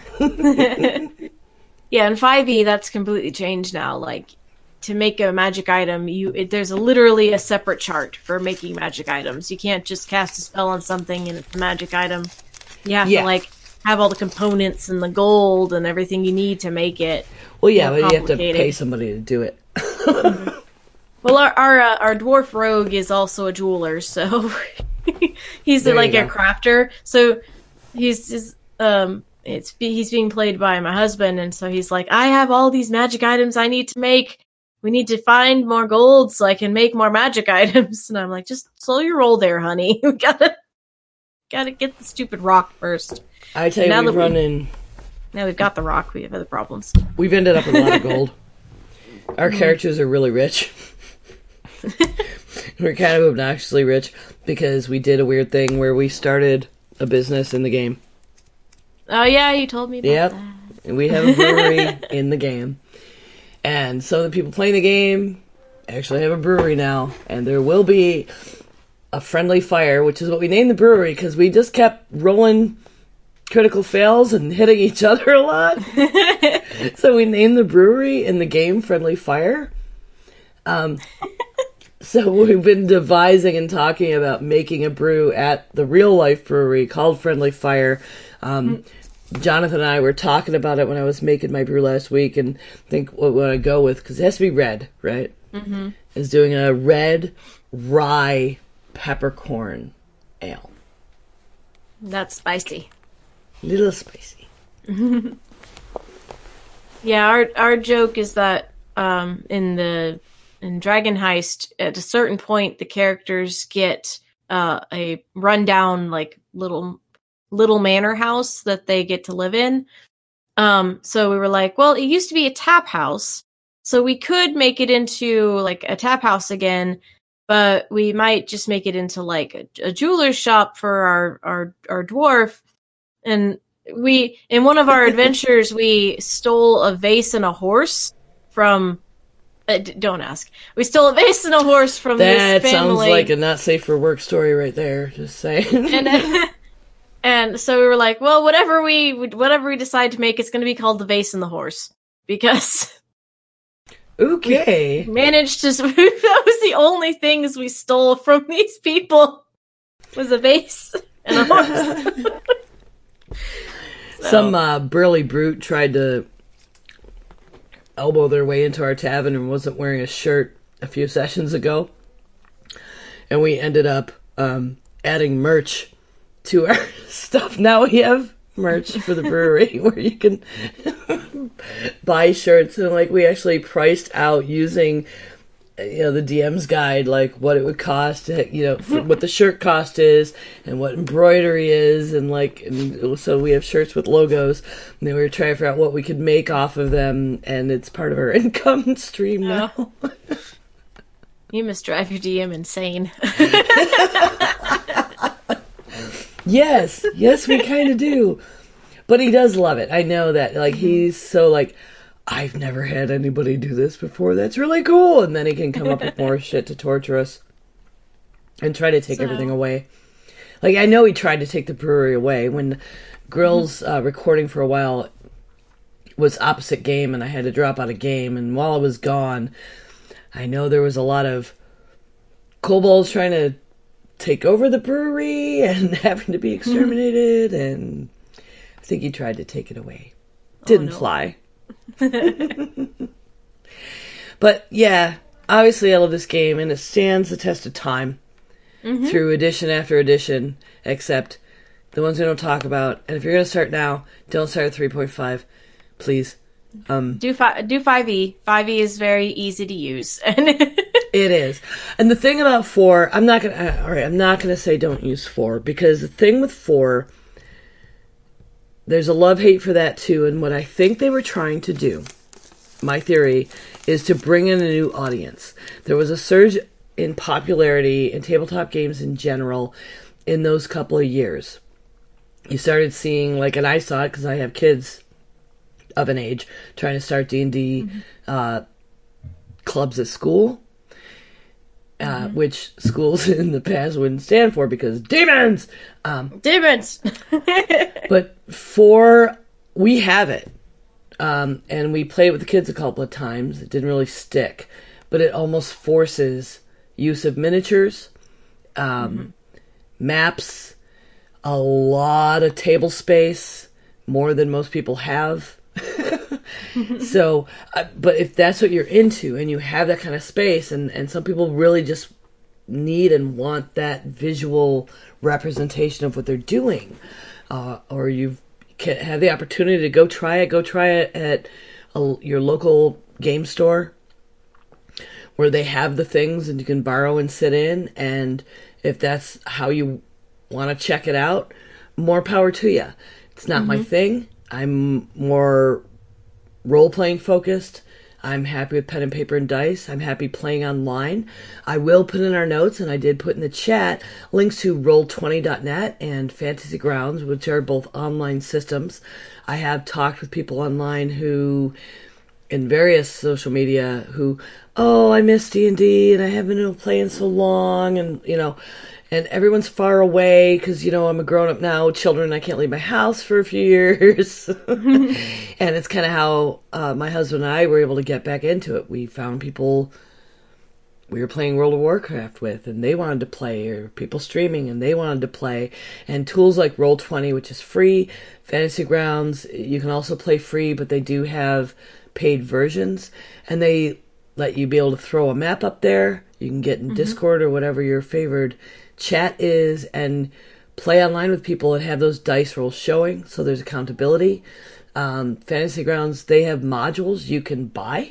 Yeah, in five E, that's completely changed now. Like, to make a magic item, you it, there's a, literally a separate chart for making magic items. You can't just cast a spell on something and it's a magic item. You have yeah. to, like, have all the components and the gold and everything you need to make it. Well, yeah, but you have to pay somebody to do it. Mm-hmm. Well, our our, uh, our dwarf rogue is also a jeweler, so he's There like you a go. crafter. So he's, he's um it's he's being played by my husband, and so he's like, I have all these magic items I need to make. We need to find more gold so I can make more magic items. And I'm like, just slow your roll there, honey. We gotta gotta get the stupid rock first. I tell you, now we've that run we, in. Now we've got the rock. We have other problems. We've ended up with a lot of gold. Our mm. characters are really rich. We're kind of obnoxiously rich because we did a weird thing where we started a business in the game. Oh yeah, you told me about yep. that. And we have a brewery in the game. And some of the people playing the game actually have a brewery now. And there will be a friendly fire, which is what we named the brewery because we just kept rolling critical fails and hitting each other a lot. So we named the brewery in the game Friendly Fire. Um, so we've been devising and talking about making a brew at the real life brewery called Friendly Fire. Um, Jonathan and I were talking about it when I was making my brew last week, and think what we want to go with, because it has to be red, right? Mm-hmm. Is doing a red rye peppercorn ale. That's spicy. Little spicy. Yeah, our our joke is that um, in the in Dragon Heist, at a certain point, the characters get uh, a rundown, like little. little manor house that they get to live in. Um, so we were like, well, it used to be a tap house, so we could make it into like a tap house again, but we might just make it into like a, a jeweler's shop for our, our, our dwarf. And we, in one of our adventures, we stole a vase and a horse from, uh, d- don't ask. We stole a vase and a horse from that this family. That sounds like a not safe for work story right there, just saying. And uh, And so we were like, well, whatever we whatever we decide to make, it's going to be called the Vase and the Horse. Because okay, we managed to... That was the only things we stole from these people, was a vase and a horse. So. Some uh, burly brute tried to elbow their way into our tavern and wasn't wearing a shirt a few sessions ago. And we ended up um, adding merch to our stuff. Now we have merch for the brewery where you can buy shirts, and like we actually priced out using you know, the D M's guide, like what it would cost, to, you know, for what the shirt cost is, and what embroidery is, and like, and so we have shirts with logos, and then we were trying to figure out what we could make off of them, and it's part of our income stream now. Oh. You must drive your D M insane. Yes, yes, we kind of do. But he does love it. I know that. Like, he's so like, I've never had anybody do this before. That's really cool. And then he can come up with more shit to torture us and try to take so. everything away. Like, I know he tried to take the brewery away when Grill's uh, recording for a while was opposite game, and I had to drop out of game. And while I was gone, I know there was a lot of kobolds trying to take over the brewery and having to be exterminated, and I think he tried to take it away. Didn't oh, no. fly. But yeah, obviously I love this game, and it stands the test of time mm-hmm. through edition after edition, except the ones we don't talk about. And if you're going to start now, don't start at three point five, please. Um, do fi- do five E. five E is very easy to use. It is. And the thing about four, I'm not going to, all right, I'm not going to say don't use four, because the thing with four, there's a love-hate for that too, and what I think they were trying to do, my theory, is to bring in a new audience. There was a surge in popularity in tabletop games in general in those couple of years. You started seeing, like, and I saw it because I have kids of an age trying to start D and D mm-hmm. uh, clubs at school. Uh, mm-hmm. Which schools in the past wouldn't stand for because demons! Um, demons! But for, we have it. Um, and we played with the kids a couple of times. It didn't really stick. But it almost forces use of miniatures, um, mm-hmm. maps, a lot of table space, more than most people have. So, uh, but if that's what you're into and you have that kind of space, and, and some people really just need and want that visual representation of what they're doing, uh, or you can have the opportunity to go try it, go try it at a, your local game store where they have the things and you can borrow and sit in, and if that's how you want to check it out, more power to you. It's not mm-hmm. my thing. I'm more role-playing focused. I'm happy with pen and paper and dice. I'm happy playing online. I will put in our notes, and I did put in the chat, links to roll twenty dot net and Fantasy Grounds, which are both online systems. I have talked with people online who, in various social media, who, oh, I miss D and D, and I haven't been playing so long, and, you know, and everyone's far away because, you know, I'm a grown-up now, children, I can't leave my house for a few years. And it's kind of how uh, my husband and I were able to get back into it. We found people we were playing World of Warcraft with, and they wanted to play, or people streaming, and they wanted to play. And tools like roll twenty, which is free, Fantasy Grounds, you can also play free, but they do have paid versions. And they let you be able to throw a map up there. You can get in mm-hmm. Discord or whatever your favored chat is, and play online with people and have those dice rolls showing, so there's accountability. Um, Fantasy Grounds, they have modules you can buy.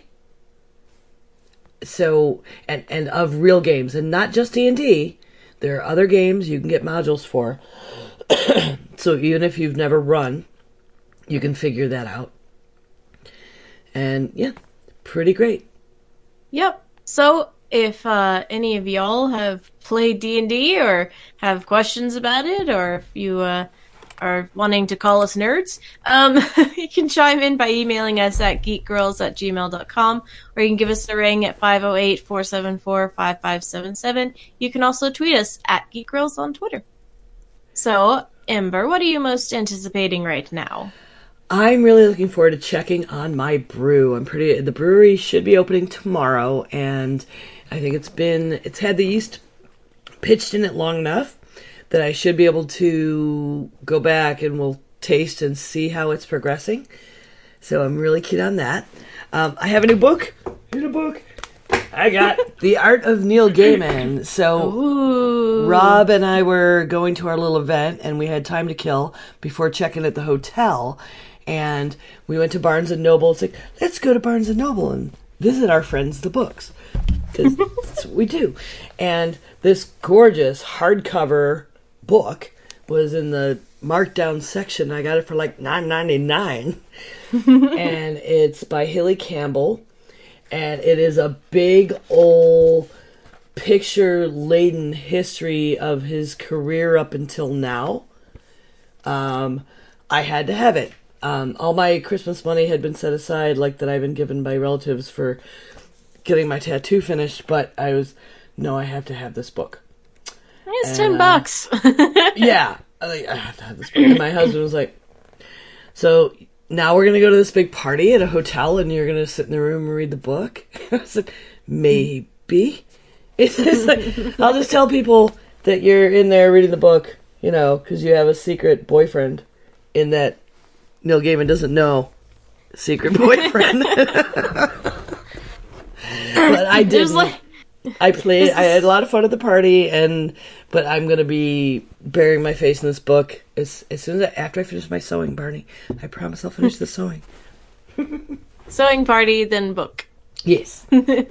So, and, and of real games, and not just D and D. There are other games you can get modules for. So even if you've never run, you can figure that out. And yeah, pretty great. Yep. So if uh, any of y'all have played D and D or have questions about it, or if you uh, are wanting to call us nerds, um, you can chime in by emailing us at geekgirls at gmail dot com, or you can give us a ring at five oh eight, four seven four, five five seven seven. You can also tweet us at geekgirls on Twitter. So, Ember, what are you most anticipating right now? I'm really looking forward to checking on my brew. I'm pretty. The brewery should be opening tomorrow, and I think it's been it's had the yeast pitched in it long enough that I should be able to go back and we'll taste and see how it's progressing. So I'm really keen on that. Um, I have a new book. Here's a book. I got The Art of Neil Gaiman. So Ooh. Rob and I were going to our little event, and we had time to kill before checking at the hotel. And we went to Barnes and Noble. It's like, let's go to Barnes and Noble and visit our friends, the books. because that's what we do. And this gorgeous hardcover book was in the markdown section. I got it for like nine ninety-nine, and it's by Hilly Campbell, and it is a big old picture-laden history of his career up until now. Um, I had to have it. Um, all my Christmas money had been set aside, like that I've been given by relatives for getting my tattoo finished, but I was, no, I have to have this book. It's And, ten uh, bucks. Yeah, I, like, I have to have this book. And my husband was like, so now we're going to go to this big party at a hotel and you're going to sit in the room and read the book? I was like, maybe. It's just like, I'll just tell people that you're in there reading the book, you know, because you have a secret boyfriend in that Neil Gaiman doesn't know. Secret boyfriend. But I did. Like, I played. I had a lot of fun at the party, and but I'm gonna be burying my face in this book as as soon as I, after I finish my sewing, Barney. I promise I'll finish the sewing. Sewing party, then book. Yes.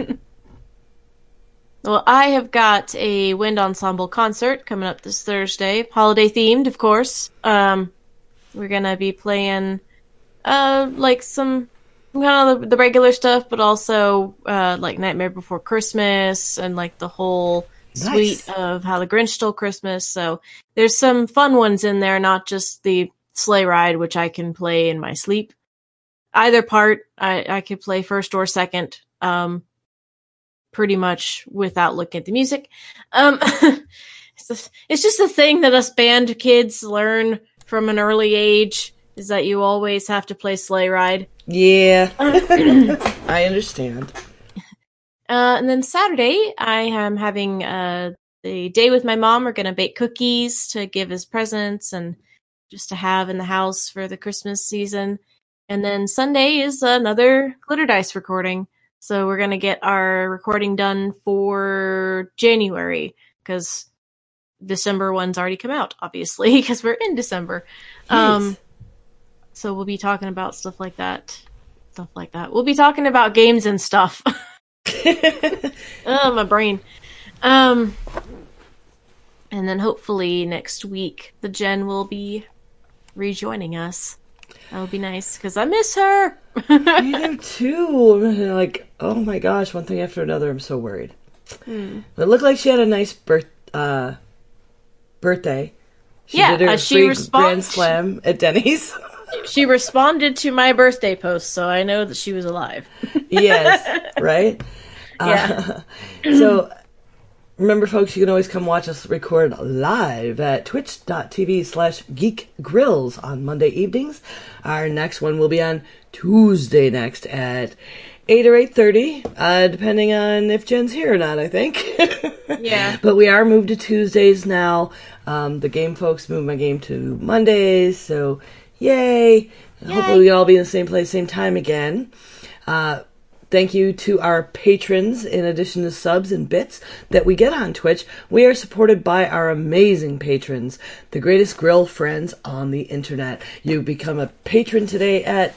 Well, I have got a wind ensemble concert coming up this Thursday, holiday themed, of course. Um, we're gonna be playing, uh, like some kind of the, the regular stuff, but also uh, like Nightmare Before Christmas and like the whole Nice. suite of How the Grinch Stole Christmas. So there's some fun ones in there, not just the sleigh ride, which I can play in my sleep. Either part, I, I could play first or second. Um, pretty much without looking at the music. Um, it's, just, it's just a thing that us band kids learn from an early age, is that you always have to play sleigh ride. Yeah. I understand. Uh, and then Saturday, I am having uh, a day with my mom. We're going to bake cookies to give as presents and just to have in the house for the Christmas season. And then Sunday is another Glitter Dice recording. So we're going to get our recording done for January, because December one's already come out, obviously, because we're in December. Nice. Um, so we'll be talking about stuff like that. Stuff like that. We'll be talking about games and stuff. Oh, my brain. Um, and then hopefully next week, the Jen will be rejoining us. That would be nice, because I miss her. I do too. Like, oh my gosh, one thing after another. I'm so worried. Hmm. It looked like she had a nice birth uh, birthday. She Yeah, did her uh, she free respond- Grand Slam at Denny's. She responded to my birthday post, so I know that she was alive. Yes, right? Yeah. Uh, so, remember, folks, you can always come watch us record live at twitch.tv slash geekgrills on Monday evenings. Our next one will be on Tuesday next at eight or eight thirty, uh, depending on if Jen's here or not, I think. Yeah. But we are moved to Tuesdays now. Um, the game folks moved my game to Mondays, so yay. Yay. Hopefully we all be in the same place, same time again. Uh, Thank you to our patrons, in addition to subs and bits that we get on Twitch. We are supported by our amazing patrons, the greatest grill friends on the internet. You become a patron today at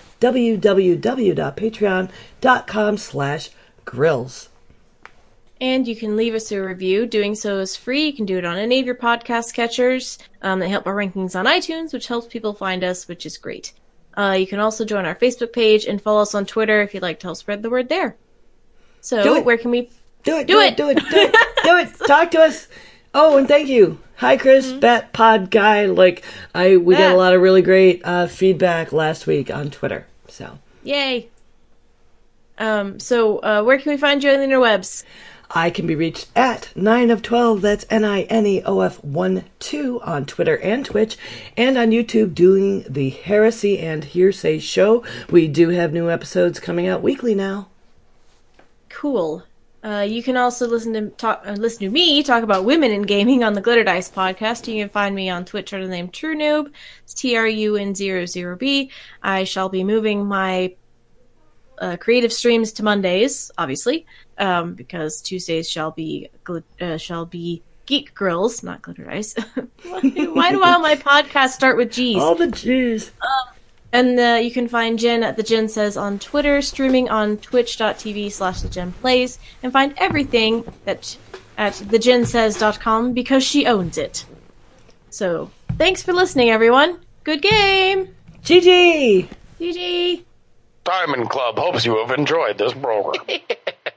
www.patreon.com slash grills. And you can leave us a review. Doing so is free. You can do it on any of your podcast catchers. Um, they help our rankings on iTunes, which helps people find us, which is great. Uh, you can also join our Facebook page and follow us on Twitter if you'd like to help spread the word there. So, Do it. where can we... Do it, Do do it. it, do it, do it, do it. Talk to us. Oh, and thank you. Hi, Chris, Mm-hmm. Bat Pod Guy. Like, I we got Yeah. a lot of really great uh, feedback last week on Twitter. So Yay! Um, so, uh, where can we find you on the interwebs? I can be reached at nine of twelve, that's N I N E O F one two on Twitter and Twitch, and on YouTube doing the Heresy and Hearsay Show. We do have new episodes coming out weekly now. Cool. Uh, you can also listen to talk, uh, listen to me talk about women in gaming on the Glitter Dice podcast. You can find me on Twitch under the name True Noob. It's T R U N zero zero B. I shall be moving my uh, creative streams to Mondays, obviously, um, because Tuesdays shall be gl- uh, shall be Geek Grills, not Glitter Dice. why, why do all my podcasts start with G's? All the G's. And uh, you can find Jen at The Jen Says on Twitter, streaming on twitch.tv slash The Jen Plays, and find everything that at the jen says dot com because she owns it. So, thanks for listening, everyone. Good game! G G! G G! Diamond Club hopes you have enjoyed this program.